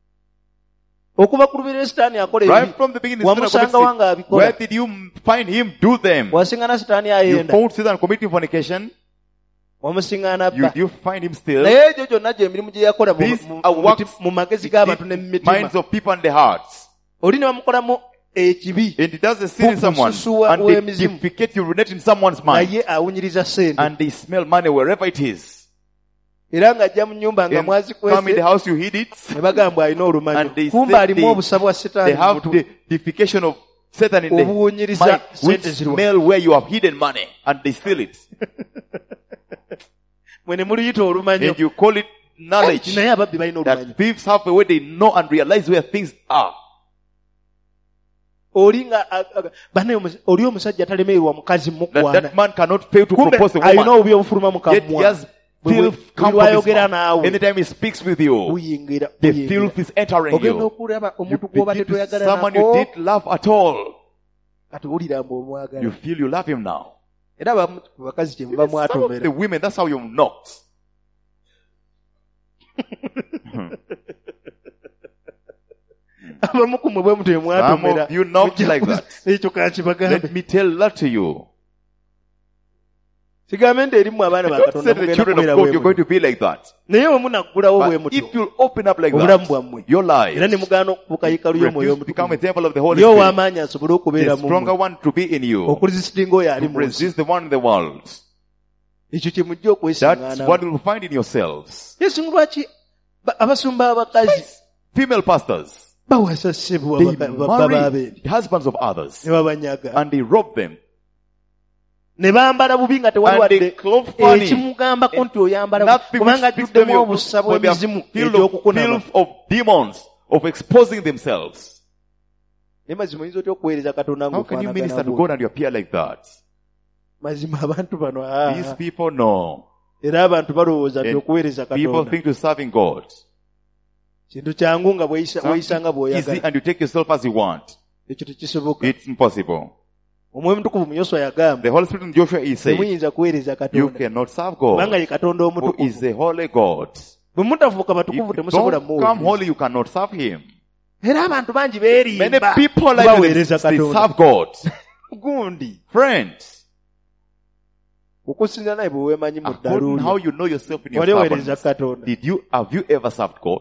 Okuva ku lubeerera Sitaani akola Right ebibi. from the beginning, Satan Wamusanga commits wanga sin. abikola. Where did you find him do them? Wasingana Sitaani You ayenda. found Satan committing fornication. Wamusingana You, abba. you find him still. Naye egyo gyonna gye emirimu gye yakola mu- These mu- are mu works miti- mu magezi He g'abantu ne mu did mitima. minds of people and their hearts. Oli ne bamukolamu ekibi And he does a sin in someone. Kukususuwa And they w'emizimu. defecate, urinate in someone's mind. naye awunyiriza ssente. And they smell money wherever it is. Era ng'ajja mu nnyumba nga And come in mwazikwese the house, you hid it. ne bagamba alina olumanyo. And they Kumbe say alimu they- obusa bwa They Sitaani mu have mutu. the defecation of Satan in the Obuwunyiriza mind, which sente ziriwa. smell where you have hidden money. And they steal it. Mwe ne muluyita olumanyo. And you call it knowledge. Naye ababbi balina olumanyo. That thieves have a way they know and realize where things are. Oli nga a- a- bane omu- oli omusajja talemererwa mukazi That mukwana. that man cannot fail to Kumbe propose a alina woman. obubi obufuluma mu Yet he kamwa. has Bwe- filth bwe- come bwe from his bwayogera mouth. naawe. Anytime he speaks with you, Buyingira. the buyingira. filth is entering Ogenda you. okulaba You omuntu gw'obadde begin to see toyagala someone you nako. didn't love at all. Kati wulira mbu You omwagala. feel you love him now. Era abamu ku bakazi kye muba Some of mwatomera. the women, that's how you knocked. Abamu ku mwe bwe mutwe Some mwatomera. of you knocked like that. Ekyo kankibagambe. Let me tell that to you. Kigambe nti erimu abaana ba Don't Katonda say to the mugenda children of kubeera God bwe you're going mutyo. to be like that. Naye bwe munaggulawo bwe But mutyo if you open up like obulamu that, bwammwe your era ne lives mugaana okufuuka yikalu y'omwoyo refuse to become a omutukuvu temple of the Holy ye Spirit. ow'amaanyi asobole okubeera The mu stronger mmwe one to be in you, okulizitinga oyo ali to mu nsi. resist the one in the world. Ekyo kye mujja That's okwesiŋŋaanamu. what you'll find in yourselves. yesu lwaki ba- abasumba abakazi Female pastors, bawasa ssebo they baba marry baabeeri the husbands of others ne babanyaga and they rob them ne bambala bubi nga tewali and they wadde clothe funny. ekimugambako nti oyambala Nothing kubanga which speaks to them ajjuddemu of- obusa for their bw'emizimu filth of, egy'okukunama. filth of demons, of exposing themselves. naye mazima oyinza otya okuweereza Katonda How can you minister to ng'ofaanagana God and you appear like that? mazima abantu bano aa. These people know. era abantu balowooza nti And okuweereza People Katonda think to serving God. kintu kyangu nga bweyisa- bweyisanga Easy bw'oyagala. and you take yourself as you want. ekyo tekisoboka. It's impossible. omwoyo mutukuvu mu Yoswa yagamba The Holy Spirit in Joshua is saying, temuyinza kuweereza you Katonda cannot serve kubanga God, ye Katonda who is omutukuvu. the holy God. bwe mutafuuka If batukuvu you temusobola don't come muweereza. holy, you cannot serve Him. era abantu bangi Many beerimba people like baweereza they, they Katonda. serve God. Gundi Friends, okusinga naye bwe weemanyi mu according ddaluulyo how you know yourself in your wali weereza stubbornness, Katonda. did you, have you ever served God?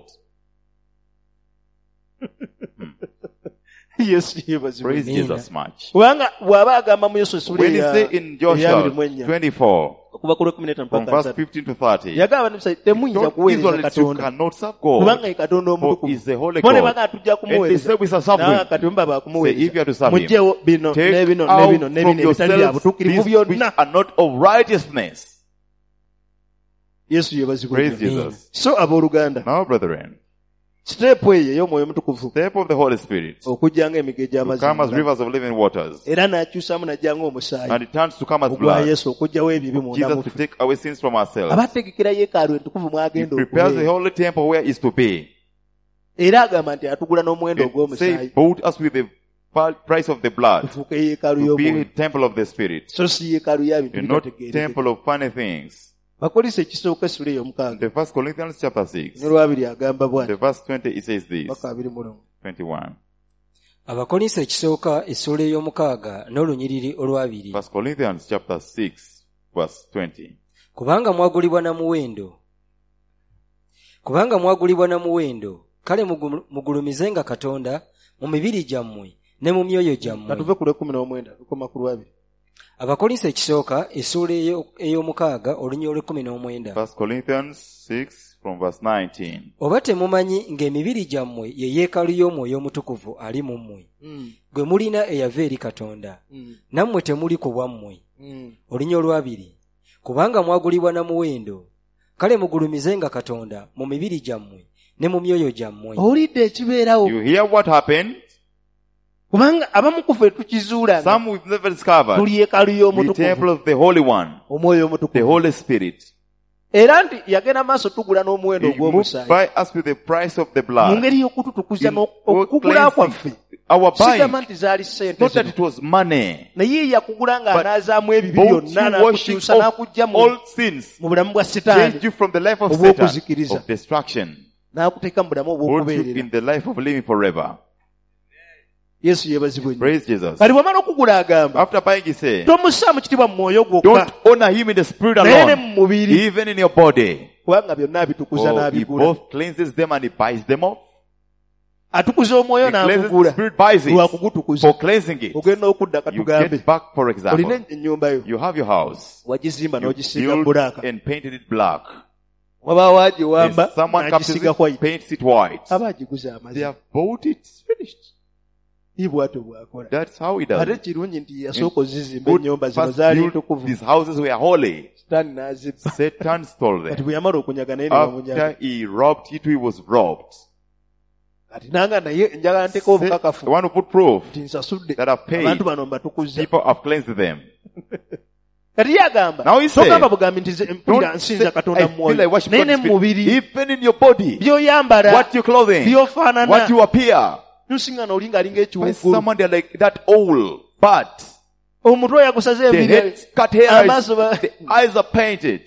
Yesu yeebazibwe. Praise Amen. Jesus much. kubanga bw'aba agamba mu Yesu essula When he eya- say in eya Joshua abiri mu ennya, twenty-four, okuva ku lwekumi n'ettaano from mpaka verse asatu, fifteen to thirty, yagamba ne temuyinza told kuweereza Israelites you Katonda cannot serve kubanga God, ye Katonda for omutukuvu. he is the holy Bo ne God. baga tujja And they kumuweereza say we shall serve naye him. kati bwe baba Say, if you are to bakumuweereza serve him, muggyewo bino take n'ebino out n'ebino from n'ebino ebitali bya yourselves butuukirivu these which byonna. are not of righteousness. Yesu yeebazibwe. Praise Amen. Jesus. So abooluganda, Now, brethren, siteepu eyo ey'omwoyo omutukuvu step of the Holy Spirit okujja ng'emige to come as gy'amazzi rivers of living waters, era n'akyusamu n'ajja ng'omusaayi and it turns to come as ogwa blood. Yesu okugyawo ebibi munda Jesus mu to ffe. take away sins from ourselves. abategekera yeekaalu entukuvu He mwagenda prepares the okubeera holy temple where is to be. era agamba nti atugula n'omuwendo It ogw'omusaayi says, bought us with the pa- price of the blood tufuuke yeekaalu to be a y'omwoyo temple of the Spirit, so si yeekaalu ya bintu and not bitategeerekeka. temple of funny things. Bakolisi ekisooka essula ey'omukaaga The First Corinthians chapter six, ne lwabiri agamba bw'ati the verse twenty, it says this, paka abiri mulomo. twenty-one. abakolinso ekisooka essula ey'omukaaga n'olunyiriri olwabiri. First Corinthians chapter six, verse twenty. kubanga mwagulibwa na muwendo kubanga mwagulibwa na muwendo kale mugulu- mugulumizenga Katonda mu mibiri gyammwe ne mu myoyo gyammwe. katuve ku lwekumi n'omwenda tukoma ku lwabiri. abakolinso ekisooka essula eyo- ey'omukaaga olunyiriri olw'ekkumi n'omwenda. First Corinthians six, from verse nineteen. oba temumanyi ng'emibiri gyammwe ye yeekaalu y'omwoyo omutukuvu ali mu mmwe Mm, gwe mulina eyava eri Katonda mm, nammwe temuli ku bwammwe. mm. olunya olwabiri kubanga mwagulibwa na muwendo kale mugulumizenga Katonda mu mibiri gyammwe ne mu myoyo gyammwe. owulidde ekibeerawo You hear what happened? kubanga abamu ku ffe tukizuula nga Some we've never discovered. tuli yeekaalu The y'omutukuvu temple of the Holy One, omwoyo the omutukuvu Holy Spirit. era nti yagenda maaso tugula n'omuwendo He moved ogw'omusaayi by us with the price of the mu blood. ngeri y'okututukuza In okugula cleansing kwaffe our sigamba buying. nti zaali ssente Not that zino. it was money, naye yakugula But ng'anaazaamu ebibi bought byonna you washing n'akukyusa off n'akugja mu all sins, mu bulamu bwa changed sitaani you from the life of obw'okuzikiriza. Satan, of destruction, n'akuteeka mu bulamu put you obw'okubeerera. in the life of living forever. Yesu yeebazibwe nnyo. Praise Jesus. kati bw'amala okugula agamba After buying, he said, tomussaamu kitiibwa mu mwoyo gwokka don't honor him in the spirit naye ne alone, mu mubiri even in your body. kubanga byonna abitukuza For he n'abigula. both cleanses them and he buys them off. atukuza omwoyo He cleanses the n'amugula spirit, buys it lwakugutukuza for cleansing it. ogenda okudda You katugambe get back, for olina example, ennyumba yo you have your house, wagizimba you n'ogisiiga build bulaaka and painted it black. wabaawo And agiwamba someone comes to n'agisiiga it, white paints it white. aba agiguza They amazima have bought it. It's finished. ye bw'atyo bw'akola. That's how he does ate it. kirungi nti yasooka ozizimba Good ennyumba zino first zaali build, ntukuvu these houses were holy. sitaani n'azibba Satan stole kati them. bwe yamala okunyaga naye ne bamunyaga After he robbed it, he was robbed. kati nanga naye njagala nteekawo Say- obukakafu I want to put proof nti nsasudde that I've paid. abantu bano mbatukuza. People have cleansed them. kati ye agamba Now he said, togamba bugambi nti nze mpulira Don't nsinza say, katonda I mu feel like mwoyo worship naye God ne in mu spirit. mubiri Even in your body, by'oyambala what you clothing, by'ofaanana what you appear. nosinga n'olinga alinga By ekiwuggulu someone they're like that old, but omutwe oyo agusaze the ebiri head's cut hair, is- amaaso ba- the eyes are painted.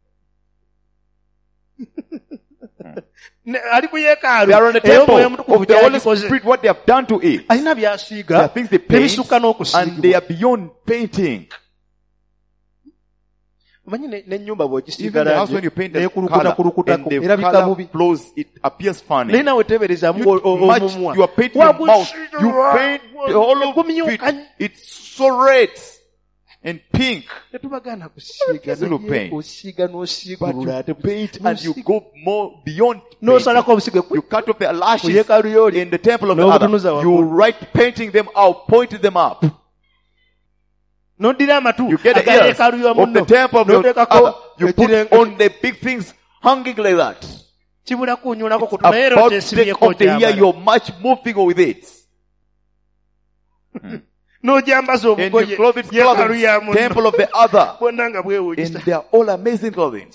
ne- ali ku yeekaalu They are on the era temple omwoyo omutukuvu of the Holy gy'agikoze Spirit, what they have done to it. alina There are by'asiiga things they paint, nebisukka and they n'okusiigibwa are beyond painting. omanyi ne- n'ennyumba bw'ogisiiga Even the house when langi you paint the neekulukuta color, kulukutako and era the bika color bubi flows, it appears funny. naye nawe teeberezaamu You, much, omumwa you are painting your mouth, you paint the whole of it. It's so red and pink. tetubagaana kusiiga Easy to naye paint. osiiga But n'osiigulula you ate paint and you n'osiiga. go more beyond painting. n'osalako obusiige You cut off the ku lashes yeekaalu y'oli in the temple of the n'obutunuza other. waggulu. You write painting them out, pointing them up. n'oddira amatu You get the aga ears yeekaalu ya of the munno temple of the n'oteekako other. You put ekire- on the big things hanging like that. kibula kunyulako kutu naye era About the okyesibyeko of the year, ogyambala. you're much moving with it. n'ogyambaza And you obugoye clothe its yeekaalu ya clothing, munno temple of the other. bwonna nga And bwewunyisa they are all amazing clothing.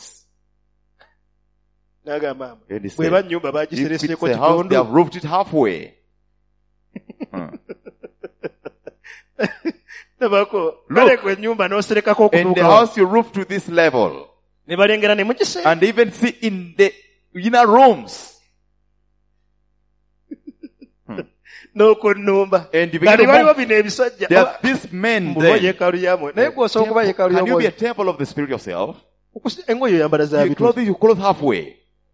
n'agamba ama And he bweba said, nnyumba if bagisereseeko it's a house, they have kikondo roofed it halfway. Hmm. nabako Look. kale gwe ennyumba n'oserekako And the okutuuka house you roof to this level. ne balengera ne mukise And even see in the inner rooms. n'okunnumba And you kati begin to waliwo move. bino ebisajja There are these men mbuba there. yeekaalu yamwe naye gwosobola okuba yeekaalu Can you be a y'omwoyo temple of the Spirit yourself? engoye oyambala za You clothe, you clothe halfway.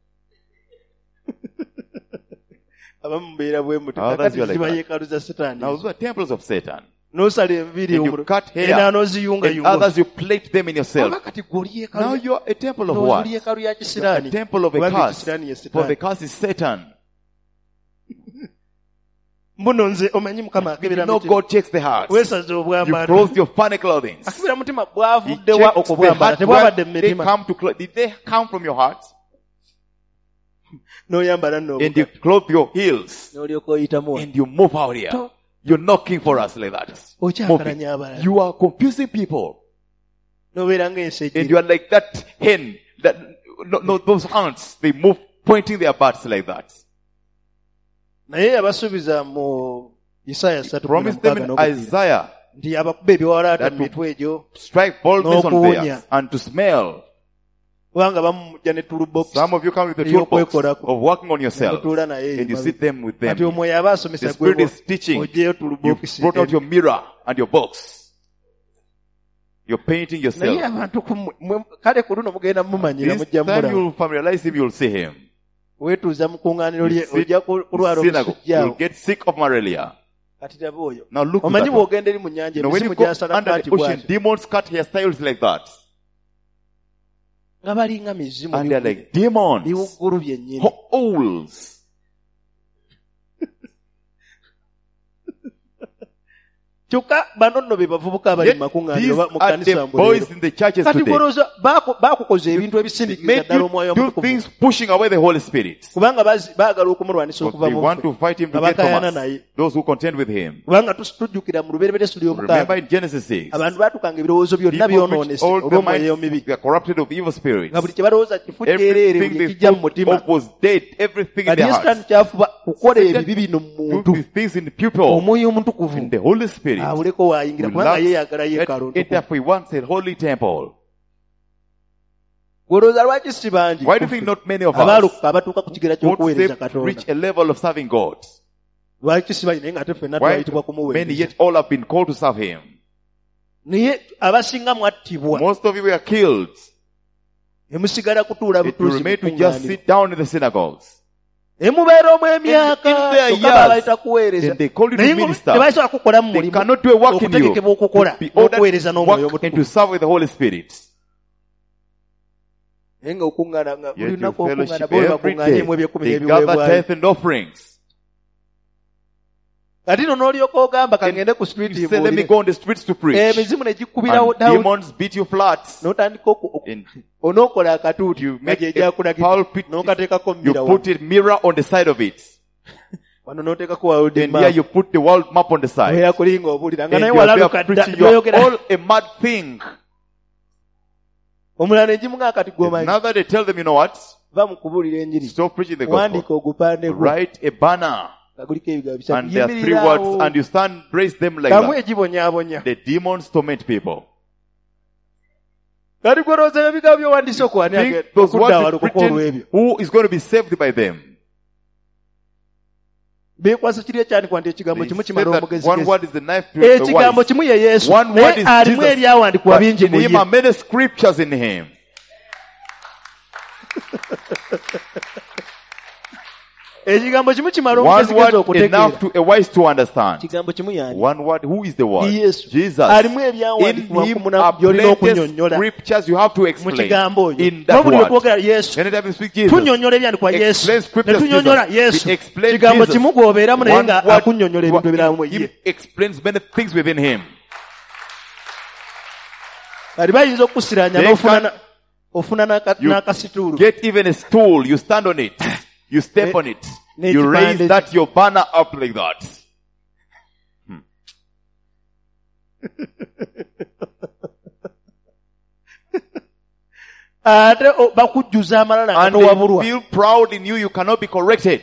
abamu mubeera bwe muti Others kakati you are like ziba that. yeekaalu za setaani Now those are temples of Satan. n'osala enviiri And you omulu- cut hair. era And n'oziyungayunga others you plate them in yourself. oba kati gw'oli Now yeekaalu you are a temple of n'oli what? yeekaalu ya A kisiraani temple of a kubanga curse. ekisiraani ye For the setaani curse is Satan. mbuno nze omanyi mukama You akebera know mutima God checks the heart. weesaze You obwambala clothed your funny clothing. akebera mutima He bwavuddewa checks the okubwambala heart. tebwabadde mu Where they mitima come to clo- Did they come from your heart? n'oyambala And you n'obuga clothe your heels. n'olyoka oyitamu And you move out here. To- You're knocking for us like that. Moving. okyakalanya abalala You are confusing people. n'obeera And ng'ensejjere you are like that hen. That, no, no, those ants. They move pointing their butts like that. naye yabasuubiza mu Isaya ssatu kumi na Promise them mukaaga in n'okubiri Isaiah nti abakuba ebiwalaata that mu mitwe egyo strike boldness on N'okuwunya. theirs and to smell. kubanga bamujja ne toolbox Some of you come with the toolbox ey'okwekolako of working on yourself. mutuula naye And you emabega. sit them with them. kati omwoyo aba asomesa The Spirit gwe is teaching. ogyeyo You toolbox brought out your mirror and your box. You're painting naye yourself. abantu ku- mwe- kale ku luno mugenda mumanyira This mujja time mumulaba you'll familiarize him, you'll see him. weetuuza mu kuŋŋaaniro lye You sit ojja ku- kulwala Synagogue. omusujja You'll awo get sick of malaria. kati taba oyo Now look at omanyi that one. bw'ogenda eri mu nnyanja You know, when emisimu you go gyasala under paati the ocean, bw'ati demons cut hairstyles like that. nga balinga mizimu And they're like demons. biwuggulu byennyini Ho- Owls. kyokka bano nno be bavubuka abali Yet mu makuŋŋaaniro these ba- mu are kkanisa the mbu boys leero. in the churches kati today. gwolowooza baako- baakukoza ebintu They ebisindikiriza make ddala you omwoyo do omutukuvu things pushing away the Holy Spirit. kubanga bazi- baagala okumulwanisa But okuva they mu want ffe to fight him to nga get from bakaayana us. naye Those who contend with him. kubanga tus- tujjukira mu lubereberye suli Remember omukaaga in Genesis six. abantu baatukanga ebirowoozo byonna People which byonoonese all the olw'omwoyo minds mibi they are corrupted of evil spirits. nga buli kye balowooza kifuddeereere Everything buli they ekijja mu thought mutima of was dead. Everything in kati their yesu tani hearts. kyafuba kukola Satan ebibi bino mu Do muntu these things in the people. omwoyo omutukuvu And the Holy Spirit. awuleko waayingira will kubanga love- yeeyagala Let yeekaalu it ntukuvu therefore he wants a holy temple. gwolowooza lwaki si bangi Why do you think not many of us abaaluka abatuuka ku kigera would ky'okuweereza say katonda reach a level of serving God? lwaki si bangi naye nga ate ffenna Why twayitibwa many kumuweereza yet all have been called to serve him? naye abasinga mwattibwa Most of you were killed. ne musigala kutuula It will butuuzi remain to just bukuŋŋaaniro sit down in the synagogues. ne mubeera omwo emyaka In- in their kyokka years, babayita kuweereza and they call you to naye ngo minister. tebasobola kukola mu They mulimu cannot do a work in you. okutegekebwa okukola To be ordered n'okuweereza to n'omwoyo work and to omutukuvu serve with the Holy Spirit. naye nga okuŋŋaana nga buli Yet you lunaku okuŋŋaana fellowship bwe every bakuŋŋaanyemu day. ebyekumi They gather n'ebiweebwayo tithe and offerings. kati no n'olyoka ogamba kangende ku You street say, let me mbuulire go on the streets to preach. emizimu ne gikubirawo And Dawudi demons beat you flat. n'otandika oku- oku- And onookola akatuuti you nga make gye a gyakulagita pulpit. n'okateekako You mmira put a mirror on the side of it. wano n'oteekako wawulidde And here you put the world map on the side. weyakulinga obuulira nga And naye you are there walaluka dda preaching. You are n'oyogera all a mad thing. omulala ne gimuga kati gwomanyi Another they tell them, you know what? va mu kubuulira enjiri Stop preaching the wandiika gospel. ogupandeko Write a banner. nga guliko ebigambo bisatu And there are three Yimirirawo. words. And you stand, praise them like kamu that. egibonyaabonya The demons torment people. kati gwolowooza ebyo bigambo byowandiise okuwani Think those okudda words wali is okukola olw'ebyo written, who is going to be saved by them? beekwasa kiri ekyandikwa nti ekigambo They kimu say kimala that omugezi one word is the knife to the ekigambo wise. kimu ye yesu One word naye is alimu Jesus. ebyawandikwa But bingi in mu him ye are many scriptures in him. ekigambo kimu kimala One omugezi word okutegeera enough to a wise to understand. kigambo kimu yani One word, who is the word? yesu Jesus. alimu In ebyawandikibwa him kumuna are byolina plenty okunnyonnyola scriptures you have to mu explain. kigambo oyo In that nobuli word. okwogera yesu Anytime you speak Jesus, tunnyonnyola ebyandikwa yesu explain ne scriptures tunnyonnyola Jesus. yesu We explain kigambo Jesus. kimu gw'obeeramu naye One nga word, akunnyonnyola ebintu ebiramu him ye explains many things within him. kati bayinza okusiranya They n'ofuna can- na- ofuna n'aka- You n'akasituulu get even a stool, you stand on it, you step Ne- on it, ne you kipande raise ki- that your banner up like that. ate o- bakujjuza amalala nga And they towabulwa feel proud in you, you cannot be corrected.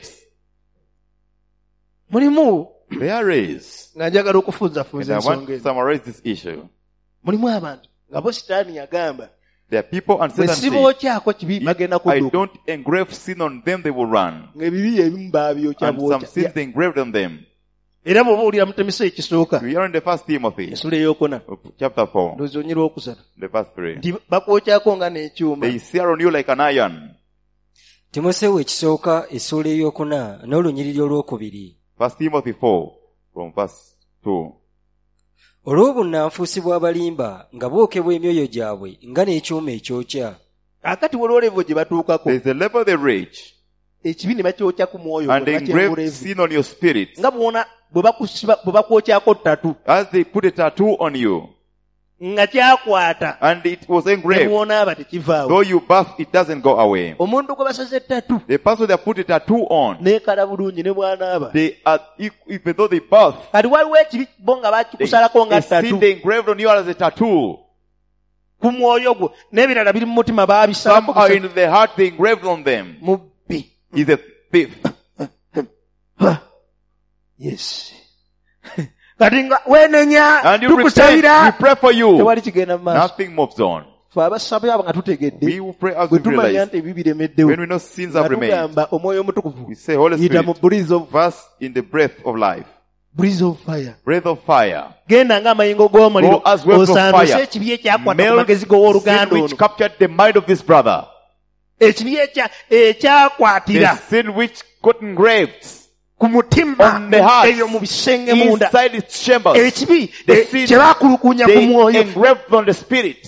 mulimu There is. nga njagala And okufunzafunza I want ensonga to eno summarize this issue. mulimu abantu nga bo sitaani yagamba There are people and bwe Satan said, sibookyako kibi bagenda I kudduka don't engrave sin on them, they will run. ng'ebibi ebimu baabyokya And some bwokya sins they engraved on them. era bw'oba owulira mu Timoseewo ekisooka We are in the first Timothy, esula eyokuna chapter four, ndowooza onyira okusatu the verse three. nti bakwokyako nga n'ekyuma They sear on you like an iron. timoseewo ekisooka essuula eyokuna n'olunyiriri olwokubiri. First Timothy four, from verse two. olw'obunnanfuusi bw'abalimba nga bookebwa emyoyo gyabwe nga n'ekyuma ekyokya. akati waliwo levo gye batuukako There is a level they reach, ekibi ne bakyokya ku mwoyo and they nga kyengula engrave evi sin on your spirit. nga bwona bwe bakusiba bwe bakwokyako ttatu As they put a tattoo on you, nga kyakwata and it was ne engraved. bwonaaba tekivaawo Though you bath, it doesn't go away. omuntu gwe basaze ttatu The person that put a tattoo on, neekala bulungi ne bw'anaaba they are, e- even though they bath, kati waliwo ekibi bo nga they, bakikusalako nga a sin ttatu they engraved on you as a tattoo. ku mwoyo gwo n'ebirala biri mu mutima Some baabisalamu are in the heart, they engraved on them. mubbi He's a thief. yes kati nga weenenya And you repent, we tukusabira pray for you. tewali kigenda mu maaso Nothing moves on. fe abasaba abo nga tutegedde We will pray as bwe we tumanya realize. nti ebi biremeddewo When we know sins have nga remained, tugamba omwoyo omutukuvu we say, Holy yita mu Spirit, breeze of, verse in the breath of life, breeze of fire breath of fire, genda ng'amayingo g'omuliro Go as waves of osanduse fire. ekibi ekyakwata ku melt magezi sin g'owooluganda which ono captured the mind of this brother, ekibi ekya- ekyakwatira the sin which got engraved ku mutima on the heart, ebyo mu bisenge munda inside its chambers, ekibi the eh, sin kye baakulukunya ku they mwoyo engraved on the spirit.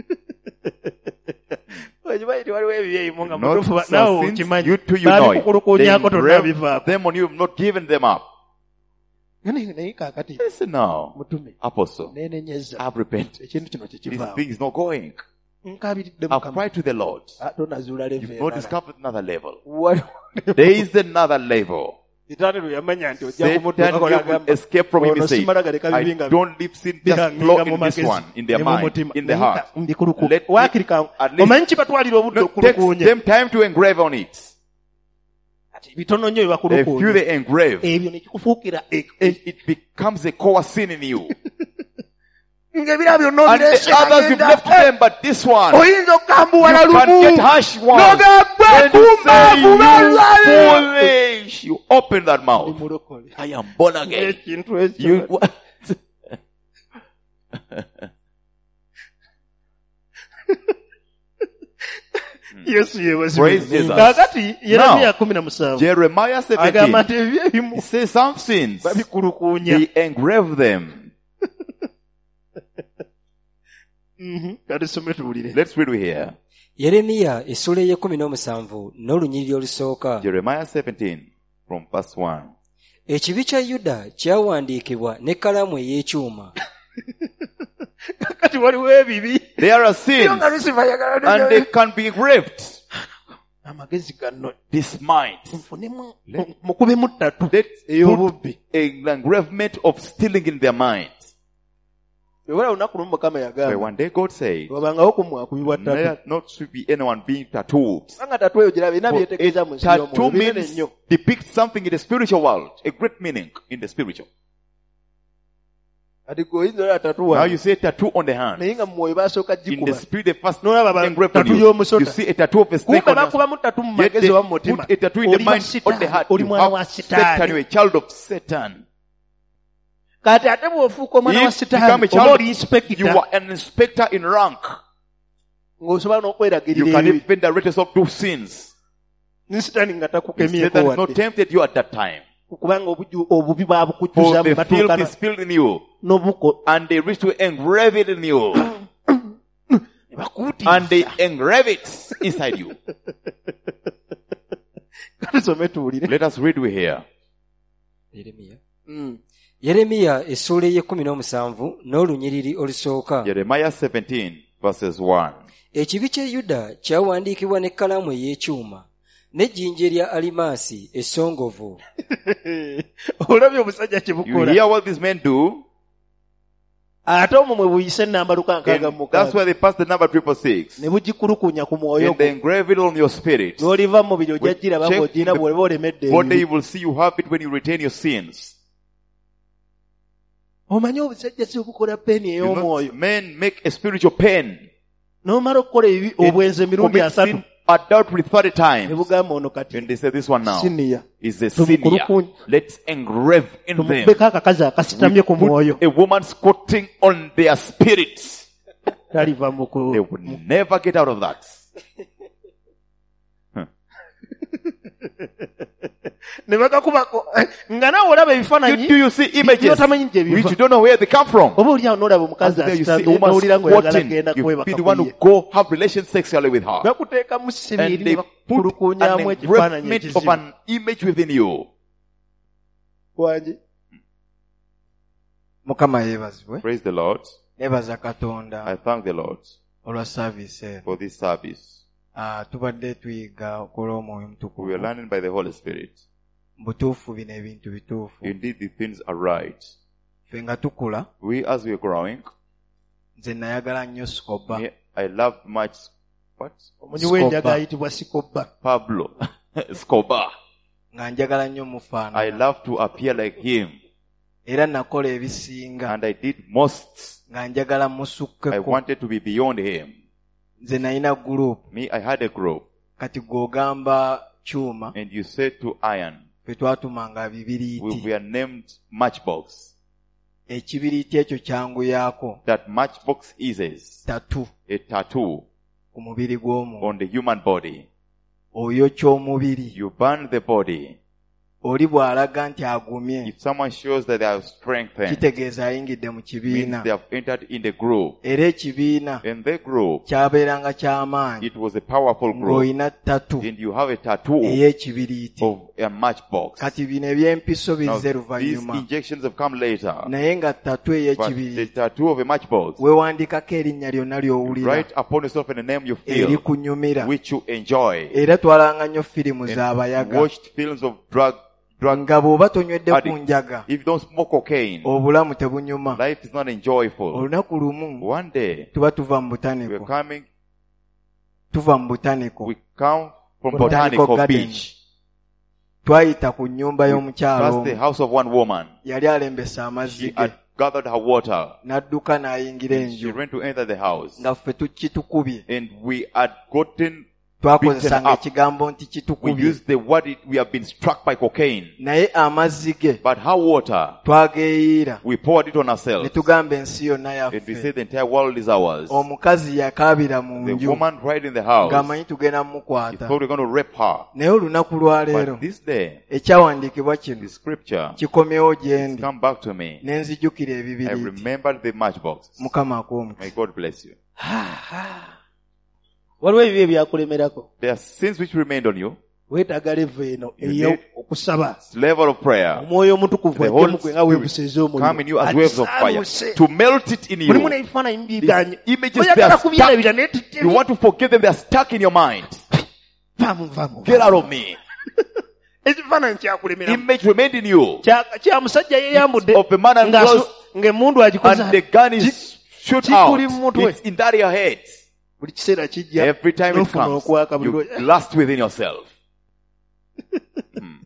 okimanyi nti waliwo ebibi ebimu nga Not mutuufu some nawe sins, okimanyi you too, you know it. They baabikukulukunyako engraved tonnabivaako them on you, have not given them up. naye naye kaakati Listen now, mutume Apostle, neenenyeza I've repented. ekintu kino This tekivaawo thing is not going. nkabiridde I've mukama cried to the Lord. ate onazuula leve You've not discovered another level. waliwo There is another level. sitaani lwe yamanya nti ojja Satan kumuddukakola will agamba escape from him. He ono says, simala galeka bibi I nga don't leave sin just bihanginga flow mu in this magezi one, in their ne mu mind, mutima. in the Naye heart. nga mbikuluku Let me- waakirika at least- omanyi kibatwalira obudde No, it takes okulukuunya them time to engrave on it. kati bitono nnyo A few byebakulukuunya they engrave, ebyo ne kikufuukira e- and it becomes a core sin in you. ng'ebirala byonna And the obireese others you've agenda, left them, but this one, you oyinza okambuwala can lumu get harsh ones. n'ogamba And you say, kumbaavu balwaye you foolish. You open that mouth. mulokole I am born again. ekintu ekyo You, yesu Praise yeebazibwe Jesus. kaakati yeremiya Now, kumi na musanvu Jeremiah agamba seventeen, nti ebi ebimu he says some sins, babikulukuunya they engrave them. Mhm. kati some tuwulire Let's read here. yeremiya essula ey'ekkumi n'omusanvu n'olunyiriri olusooka. Jeremiah seventeen, from verse one. ekibi kya yuda kyawandiikibwa n'ekkalaamu ey'ekyuma. kati waliwo ebibi There are Iyo sins, nga lusifa ayagala and they can be engraved. amagezi gano This mind. nfunemu mukubemu ttatu Let's ey'obubbi put an engravement of stealing in their mind. wewala olunaku lumu mukama But yagamba one day God said, wabangawo kumwakubibwa ttatu there not should be anyone being tattooed. anga ttatu eyo giraba erina For byetegeeza mu a nsi y'omwoyo tattoo binene means nnyo depicts something in the spiritual world, a great meaning in the spiritual. kati gwe oyinza olaba ttatu Now wange you say tattoo on the hand. naye nga mu mwoyo basooka In the gikuba spirit, they first n'olaba ba- engraved on tattoo you. y'omusota. You see a tattoo of a snake kumbe on your bakubamu ttatu mu Yet magezi they oba mu mutima put a tattoo in the oli wa mind, on the sitaani heart. oli You mwana wa have Satan, you're sitaani a child of Satan. kati ate bw'ofuuka omwana wa If you become sitaani a oba child, oli you inspector are an inspector in rank. ng'osobola You n'okweragirira can ebibi even direct yourself to sins. ne sitaani nga takukemyeko Satan is not wadde tempted you at that time. kubanga obuju- obubi For babukujjuza mu the filth batuukana is filled in you, n'obuko and they wish to engrave it in you, ne bakuutiza. and they engrave it inside you. Kati some tuwulire Let us read we here. yeremiya Mm. yeremiya essula ey'ekkumi n'omusanvu n'olunyiriri olusooka. Jeremiah seventeen, verses one. ekibi kye yuda kyawandiikibwa n'ekkalaamu ey'ekyuma n'ejjinja erya alimaasi essongovu. olabye omusajja kye You bukola hear what these men do? ate omwo mwe buyise ennamba luka nkaaga And mu that's mukaaga why they pass the number triple six. ne bugikulukunya ku mwoyo And they gwo engrave it on your spirit. n'oliva mu mubiri ojja Check giraba ng'ogirina the bw'olaba olemedde One day ebibi. you will see you have it when you retain your sins. omanyi obusajja si obukola peeni You know, ey'omwoyo men make a spiritual pen. n'omala okukola ebi- obwenzi emirundi commit asatu sin, adultery thirty ne times. bugamba ono kati And they say this one now siniya is a senior. Tumukulukunya. Let's engrave in them. tumubbeko akakazi akasitamye ku mwoyo Put a woman squatting on their spirits. taliva mu ku- They would never get out of that. ne bagakubako nga naawe olaba You, ebifaananyi do you see images by'otamanyi gye which biva you don't know where they come from? oba oliawo n'olaba omukazi And there you see a asitamye woman n'owulira ng'oyagala squatting. genda You kwebaka be the one ku who ye. go have relations sexually with her. bakuteekamu siriiri And ne they put bakulukunyaamu an ekifaananyi engravement of ekizibu an image within you. wangi Mukama yeebazibwe. Praise the Lord. Neebaza Katonda I thank the Lord olwa service eno. for this service. Ah, tubadde tuyiga okola Omwoyo We are Mutukuvu. learning by the Holy Spirit. Butuufu bino ebintu bituufu. Indeed, the things are right. Ffe nga tukula, We, as we are growing, nze nayagala nnyo Scoba. me, I loved much, what? omunyi w'enjaga Scoba. ayitibwa sikobba Pablo. Scoba. Nga njagala nnyo I mufaanana. love to appear like him. Era nakola ebisinga And I did most. nga njagala I musukkeko. wanted to be beyond him. Nze nalina group. Me, I had a group. Kati gw'ogamba Kyuma, And you said to Iron, ffe twatumanga we bibiriiti. were named Matchbox. Ekibiriiti ekyo kyanguyaako That Matchbox is tatu a tattoo ku mubiri gw'omuntu. on the human body. Oyokya omubiri. You burn the body. Oli bw'alaga nti agumye, If someone shows that they are strengthened, kitegeeza ayingidde mu kibiina. means they have entered in the group. Era ekibiina In the group, kyabeeranga ky'amaanyi it was a powerful group. ng'olina ttatu And you have a tattoo ey'ekibiriiti. of a matchbox. Kati bino eby'empiso Now, bizze these luvannyuma. injections have come later. Naye nga ttatu But the ey'ekibiriiti tattoo of a matchbox, weewandikako erinnya lyonna ly'owulira write upon yourself in a name you feel, erikunyumira. which you enjoy. Era twalanga nnyo firimu And z'abayaga. watched films of drug, drug Nga bw'oba tonywedde ku addicts. njaga, If you don't smoke cocaine, obulamu tebunyuma. life is not enjoyable. Olunaku lumu One day, tuba tuva mu we're butaniko. coming, Tuva mu butaniko. we come from Botanical Botanical Garden. Beach. Twayita ku nnyumba We y'omukyalo passed the omu. house of one woman. Yali alembesa amazzi She ge. had gathered her water. N'adduka n'ayingira And she enju. ran to enter the house. Nga ffe tukitukubye. And we had gotten, Twakozesanga beaten up. ekigambo nti we kitukubye. used the word, it, we have been struck by cocaine. Naye amazzi ge But her water, twageeyiira. we poured it on Ne ourselves. tugamba ensi yonna And we yaffe. said the entire world is ours. Omukazi yakaabira mu The nju woman right in the house, ng'amanyi tugenda he mumukwata. thought we were going to rape her. Naye olunaku lwa leero But this day, ekyawandiikibwa kino the scripture kikomyewo gye ndi come back to me. ne nzijukira I ebibiriiti. remembered the matchbox. Mukama akuomuti. May God bless you. waliwo ebibi ebyakulemerako There are sins which remained on you. weetaaga levo eno You eyo need- okusaba Level of prayer. omwoyo omutukuvu The ajje Holy mugwe nga weebusiza Spirit come in you as omuliro waves of fire. Agisaaluse. To melt it in mulimu you. n'ebifaananyi mbiganye These images, they oyagala are kubyerabira naye stuck. You want to forget them, they are stuck in your mind. vaamu vaamu Get out of me. ekifaananyi kyakulemeramu Image remained in you. Kya- kya musajja yeeyambudde Of a man and ng'asu- clothes, ng'emmundu agikoza and the gun is shoot kikuli out. mu mutwe. It's in that your head. buli kiseera kijja Every time it n'ofuna comes, okwaka buli you lwe- lust within yourself. Hmm.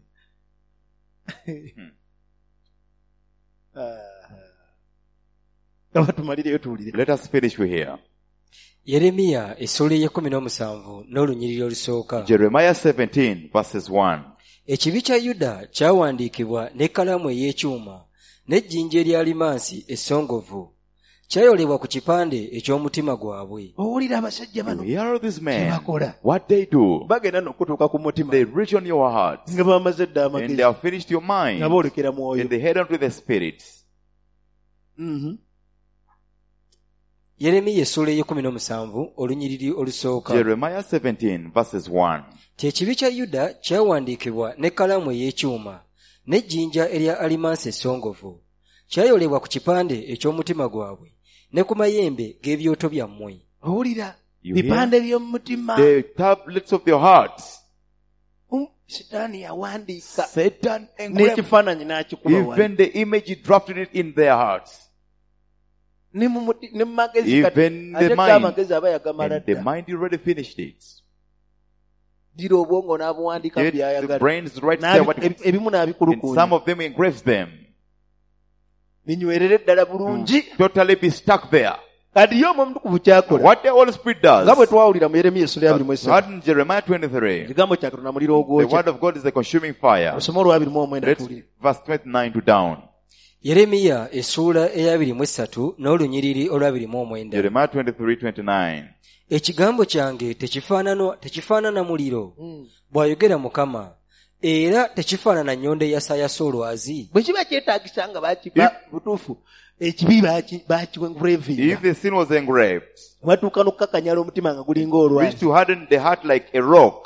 nga batumaliriyo tuwulire Let us finish with here. yeremiya essula ey'ekkumi n'omusanvu n'olunyiriri olusooka. Jeremiah seventeen verses one. Ekibi kya Yuda kyawandiikibwa n'ekkalaamu ey'ekyuma n'ejjinja eryalimansi essongovu. Kyayolebwa ku kipande eky'omutima gwabwe. owulira abasajja You bano hear of this kye man, bakola what they do, bagenda n'okutuuka ku mutima they reach on your heart, nga bamaze dda and amagezi they have finished your mind, nga boolekera mwoyo and they head on to the spirit. Mhm. Yeremiya essula ey'ekkumi n'omusanvu olunyiriri olusooka. Jeremiah seventeen verses one. Ekibi kya Yuda kyawandiikibwa n'ekkalaamu ey'ekyuma n'ejjinja erya alimansi essongovu. Kyayolebwa ku kipande eky'omutima gwabwe ne ku mayembe g'ebyoto byammwe. owulira You bipande by'omu mutima The tablets of your hearts. Um, sitaani yawandiika Satan engraved n'ekifaananyi n'akikuba wano. even the image, he drafted it in their hearts. ne mu muti- ne mu magezi kati Even the ate mind. g'amagezi aba yagamala And the dda mind, you already finished it. ddira obwongo n'abuwandika Yet the byayagala brains right N'abi- there, what, ebi- ebimu and n'abikulukunya some of them engraves them. binywerere ddala bulungi Totally be stuck there. kati yo omutukuvu kyakola What the Holy Spirit does, nga bwe twawulira mu yeremiya esula abiri mu we esatu heard in Jeremiah twenty-three, ekigambo kya katonda muliro the ogwokya word of God is a consuming fire. olusomo olwabiri mu omwenda Let's tuwulire verse twenty-nine to down. yeremiya essuula eyabiri mu esatu n'olunyiriri olwabiri mu omwenda. Jeremiah twenty-three twenty-nine. ekigambo kyange tekifaanana tekifaanana muliro bw'ayogera Mukama, era tekifaanana nnyonda eyasayasa olwazi. bwe kiba kyetaagisa nga bakiba butuufu ekibi bakiwengurevinga If the sin was engraved, batuuka n'okukakanyala omutima nga gulinga olwazi which to harden the heart like a rock,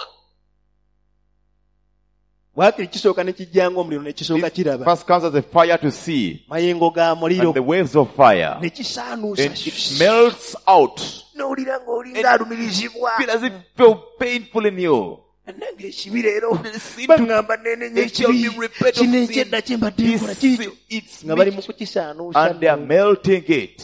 bwakiri ekisooka ne kijjanga omuliro ne kisooka this kiraba first comes as a fire to see, mayengo ga muliro and the waves of fire, ne kisaanuusa and it melts out. n'owulira ng'olinga alumirizibwa Feel as if it felt painful in you. nange ekibi leero sin baŋŋamba neenenya It shall be ekibi repented of kino sin. ekyedda kye mbadde nkola This kiikyo sin, it's nga bali mu mixed, kukisaanuusa and they are melting it.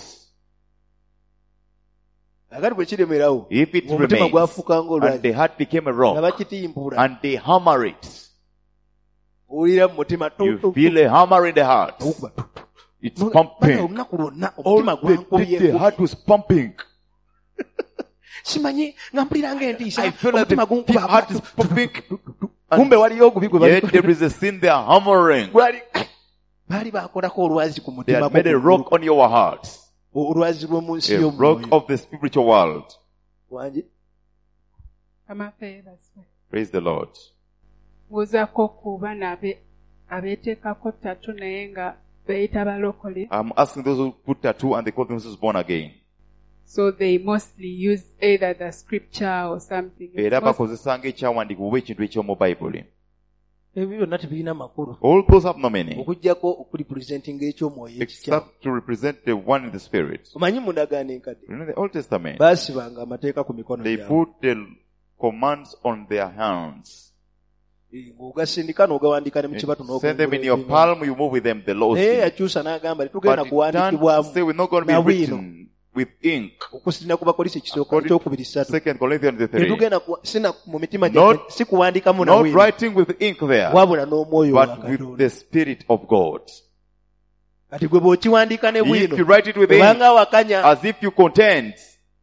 agati bwe kiremerawo If it omutima remains, gwafuuka and ng'olwazi the heart became a nga rock, bakitimpuula and they hammer it, owulira mu mutima you feel a hammer in the heart. It's pumping. olunaku lwonna All omutima the, the, the gwankubyeko heart was pumping. simanyi nga mpuliranga entiisa I feel like the omutima deep gunkuba heart is pumping. kumbe waliyo ogubi gwe Yet there is a sin they are hammering. gwali baali baakolako olwazi ku They mutima had made a rock on your heart. olwazi lw'omu nsi A rock y'omwoyo of the spiritual world. wangi Amaka yeebazibwe. Praise the Lord. Buuzaako ku baana abe- abeeteekako ttatu naye nga beeyita balokole. I'm asking those who put tattoo and they call themselves born again. So they mostly use either the scripture or something. It's Era most- bakozesanga ekyawandiikibwa oba ekintu ekyomu Bayibuli. ebyo byonna tebirina makulu All those have no meaning, okuggyako okulipresentinga ekyomwoyo ekikyamu except to represent the one in the Spirit. omanyi mu ndagaano enkadde You know, the Old Testament, baasibanga amateeka ku mikono they gyabwe put the commands on their hands. ng'ogasindika n'ogawandiika ne mu kibatu Send them in your palm, you move with them, the laws. naye yakyusa n'agamba tetugenda But it can't kuwandiikibwamu say we're not going to be na bwino written with ink. okusinira ku bakolisi ekisooka According ekyokubiri ssatu Second Corinthians three. tetugenda ku- sina mu mitima Not- gyaffe si kuwandiikamu na Not bwino writing with ink there, wabula n'omwoyo wa but with katonda the Spirit of God. kati gwe bw'okiwandiika ne If you bwino write it with ink, obanga awakanya as if you contend,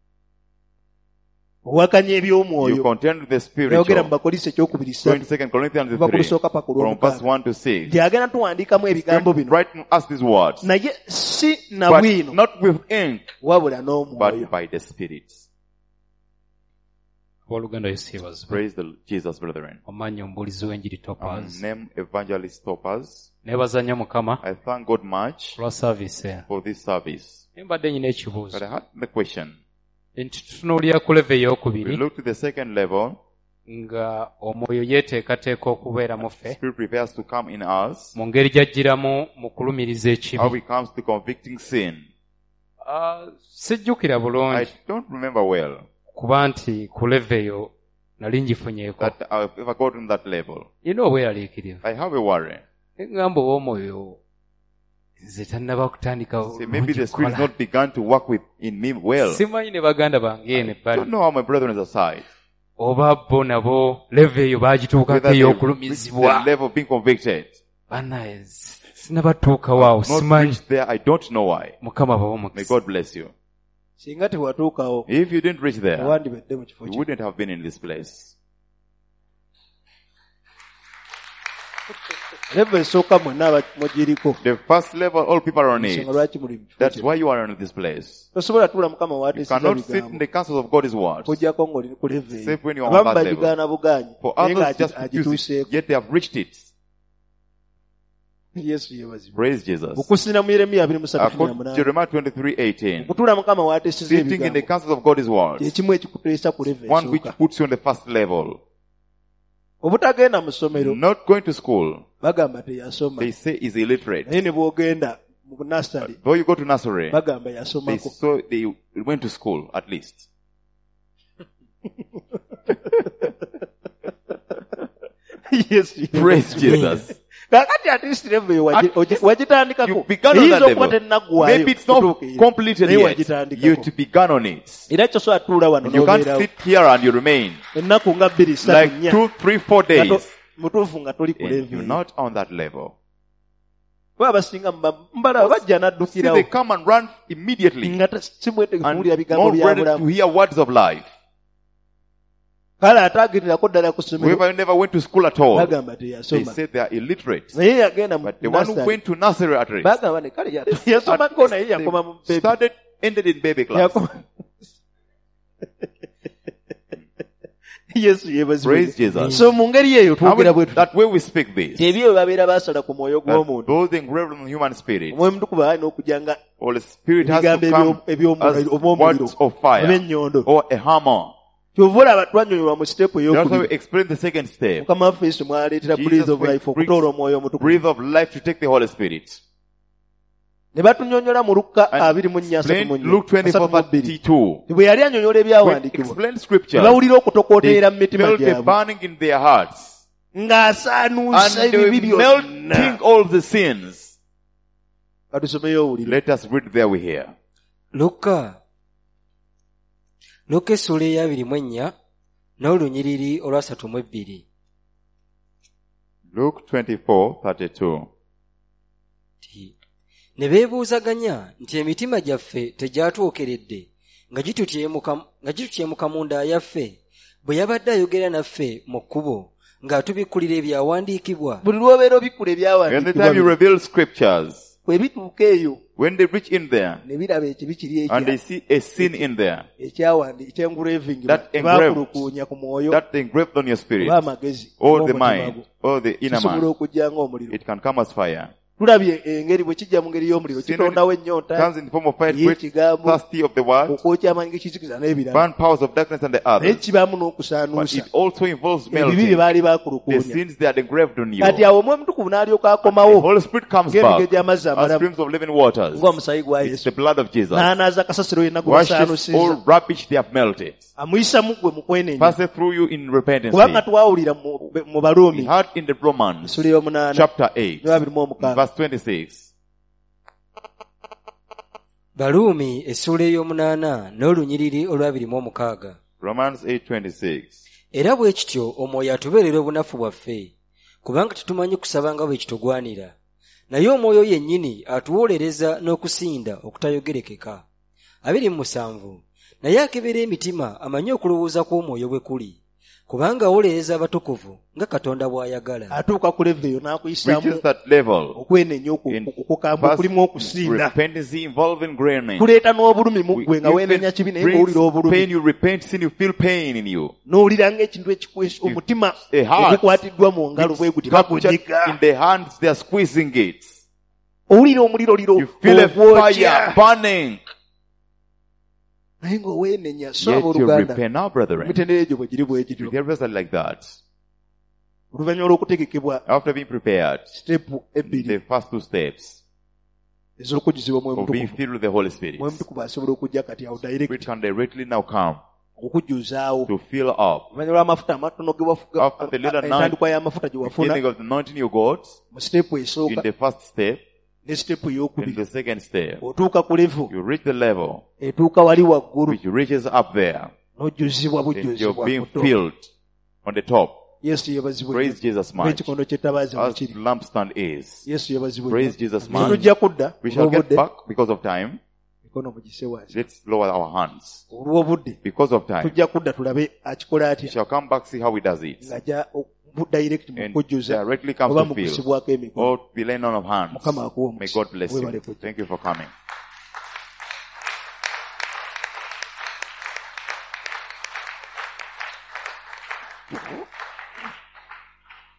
owakanya you eby'omwoyo contend with the yayogera mu spiritual. bakolisi ekyokubiri Go in ssatu Second Corinthians kuva ku three, lusooka paka from verse olwomukaaga one to six. nti agenda tuwandiikamu ebigambo bino Write us these words, naye si na but bwino not with ink, wabula n'omwoyo but by the Spirit. Abooluganda Yesu yeebazibwe. Praise the Jesus, brethren. Omanyi omubuulizi w'enjiri I'm Topaz. named Evangelist Topaz. Neebaza nnyo Mukama I thank God much lwa saaviisi eno. for this service. Naye mbadde nyina But ekibuuzo. I had the question. Nti tutunuulira ku leve We ey'okubiri look to the second level. nga omwoyo yeeteekateeka okubeera mu ffe Spirit prepares to come in us. mu ngeri gy'ajjiramu mu kulumiriza How ekibi. it comes to convicting sin. Ah, sijjukira I bulungi don't remember well kuba nti ku leve eyo nali ngifunyeeko. that I've ever gotten that level. Nina obweraliikirivu. I have a worry. Engamba ow'omwoyo nze tannaba kutandika See, maybe the bulungi Spirit has kukola. not begun to work with in me well. Simanyi ne baganda bange eno I ebbali. don't know how my brethren is aside. Oba bo nabo leve eyo baagituukako Whether they reach the ey'okulumizibwa. level of being convicted. Bannaye sinabatuukawo awo Not simanyi. reached there. I don't know why. Mukama bawe May omukisa. God bless you. singa tewatuukawo If you didn't reach there, tewandibadde mu kifo you kyo wouldn't have been in this place. leva esooka mwenna aba- mugiriko The first level, all people are on ensonga it. lwaki muli mu kifo That's kyo why you are in this place. tosobola tuula mukama You waateesiza cannot sit in bigambo the counsels of God's words. kujjako ng'oli ku leva eyo Save when you are on abamu that level. bagigaana bugaanyi For naye others, just refuse it, ng'agituuseeko yet they have reached it. yesu yeebazibwa Praise Jesus. okusinira mu yeremiya abiri mu ssatu kumi na According to munaana Jeremiah twenty-three eighteen, okutuula mukama waateesiza sitting in the ebigambo counsels of God's words, kyekimu ekikuteesa ku leva one which esooka puts you on the first level. obutagenda mu ssomero Not going to school, bagamba teyasoma they say is illiterate. naye ne bw'ogenda mu nasale Though you go to nursery, bagamba they yasomako saw they went to school at least. yesu Praise Jesus. kakati at least level eyo At wagi- ogi- least wagitandikako You began on eyinza that okuba level. tennaggwayo Maybe it's not kutuuka eyo. completed Naye yet. wagitandikako. You to began on it. era kyosobola tuula wano And you can't n'obeerawo sit here and you remain. ennaku nga bbiri ssatu Like nnya two, three, four nga to- days. mutuufu nga toli ku And level you're eyo. not on that level. bwe abasinga mbalaba bajja See, they n'addukirawo come and run immediately nga ta- si mwetegefu and kuwulira bigambo not bya ready to bulamu. hear words of life. Kale ataagenderako ddala ku ssomero Whoever never went to school at all, bagamba they teyasoma. said they are illiterate. Naye yagenda mu But the one who nursery, went to nursery at least, bagamba ne kale ya- yasomako naye yakoma mu they baby. started, ended in baby class. Yakoma- Yesu Praise yeebazibwe. Jesus. So mu ngeri eyo How twogera bwe will- tuti. that way we speak this. Ebyo bye babeera baasala ku mwoyo That gw'omuntu. those engraved on the human spirit, Omwoyo Mutukuvu alina okujja nga Holy Spirit has ebigambo to come ebyo- ebyomu- as omw'omuliro words of oba fire ennyondo. or a hammer. Kyova olaba twanyonyola mu siteepu That's why we ey'okubiri. explain the second step. Mukama waffe Yesu mwaleetera Jesus breath of will life bring- okutoola omwoyo omutukuvu. Breathe of life to take the Holy Spirit. Ne batunyonyola mu Luka And abiri mu nnya asatu mu explain nnya. Luke twenty-four asatu mu bbiri. thirty-two. Bwe yali anyonyola When ebyawandiikibwa explain ne scripture, bawulira okutokooterera mu they mitima felt a gyabwe burning in their hearts. ng'asaanuusa And they were ebibi melting byonna. all the sins. Katusomeyo owulire. Let us read there we hear. luka luka essula eyabiri mu ennya n'olunyiriri olwasatu mu ebbiri. Luke twenty-four thirty-two. Ti, ne beebuuzaganya nti emitima gyaffe tegyatwokeredde nga gitutyemuka nga gitutyemuka mu nda yaffe bwe yabadde ayogera naffe mu kkubo ng'atubikkulira ebyawandiikibwa. Buli lw'obeera obikkula And the time you ebyawandiikibwa reveal scriptures, bwe bituuka eyo when they reach in there ne biraba ekibi kiri and they ekya see a sin in there, ekyawandi ekyengraving That engraved. baakulukuunya ku mwoyo that engraved on your spirit, oba amagezi or the oba omutima mind, gwo, or the inner kisobola man, okujja ng'omuliro. it can come as fire. Tulabye engeri bwe kijja mu ngeri y'omuliro Sin kitondawo ennyonta comes in the form of fire, ye great ekigambo thirsty of the word, okwokya amanyi g'ekizikiza n'ebirala. burn powers of darkness and the Naye others. kibaamu But n'okusaanuusa it also involves ebibi bye melting baali the baakulukuunya. sins that are engraved on you. Kati awo omwoyo mutukuvu n'alyoka The akomawo Holy Spirit comes ng'emige back gy'amazzi as amalamu streams of living waters. ng'omusaayi gwa It's Yesu. the blood of Jesus. N'anaaza kasasiro yenna gwe Washes basaanusiza. all rubbish they have melted. Amuyisa mu ggwe mu kwenenya. Passes through you in repentance. Kubanga twawulira mu mu We Baruumi heard in the Romans essula ey'omunaana chapter eight, ne babiri mu omukaaga. verse twenty-six. Baluumi essula ey'omunaana n'olunyiriri olwabiri mu omukaaga. Romans eight twenty-six. Era bwe kityo omwoyo atubeerera obunafu bwaffe kubanga tetumanyi kusaba nga bwe kitugwanira, naye omwoyo yennyini atuwolereza n'okusinda okutayogerekeka. abiri mu musanvu naye akebera emitima amanyi okulowooza kw'omwoyo bwe kuli kubanga awolereza abatukuvu nga Katonda bw'ayagala. Atuuka ku level eyo Reaches n'akuyisaamu that level. okwenenya oku- In okukambwe First, kulimu okusinda. repentance involving groaning. Kuleeta n'obulumi mu We- ggwe nga even weenenya kibi naye brings ng'owulira obulumi. pain, you repent sin, you feel pain in you. N'owulira ng'ekintu ekikwesa omutima A heart. ogukwatiddwa mu ngalo bwe guti Captured bagunyiga. in the hands, they are squeezing it. Owulira omuliro liro You feel a ogwokya. fire burning. naye ng'oweenenya so Yet you abooluganda repent now, brethren. emitendera egyo bwe giri bwe gityo. The others are like that. oluvannyuma lw'okutegekebwa After being prepared, siteepu ebbiri the first two steps ez'okujjuzibwa omwoyo of being mutukuvu. filled with the Holy Spirit, omwoyo mutukuvu asobola okujja kati awo Spirit direct can directly now come okukujjuzaawo. to fill up. oluvannyuma lw'amafuta amatono ge wafuga After the little entandikwa y'amafuta gye wafuna Beginning of the anointing you got mu siteepu in esooka the first step, ne siteepu in ey'okubiri. the second step, otuuka ku level you reach the level etuuka wali waggulu which reaches up there. n'ojjuzibwa Then you're bujjuzibwa being ku to. filled on the top. Yesu yebazibwe Praise Jesus much. ng'ekikondo ky'ettabaaza As bwe kiri. lampstand is. Yesu yebazibwe Praise Jesus much. tujja kudda We shall get olw'obudde. back because of time. mikono mugise wansi Let's lower our hands. olw'obudde Because of time. tujja kudda tulabe akikola We atya shall come back, see how he does it. ng'ajja mu direct mu And kujjuza directly comes oba to mu fill. kusibwako emikono. Or be laying on of hands. Mukama akuwe May omukisa. God bless Weebale you. kujja. Thank you for coming. Thank you.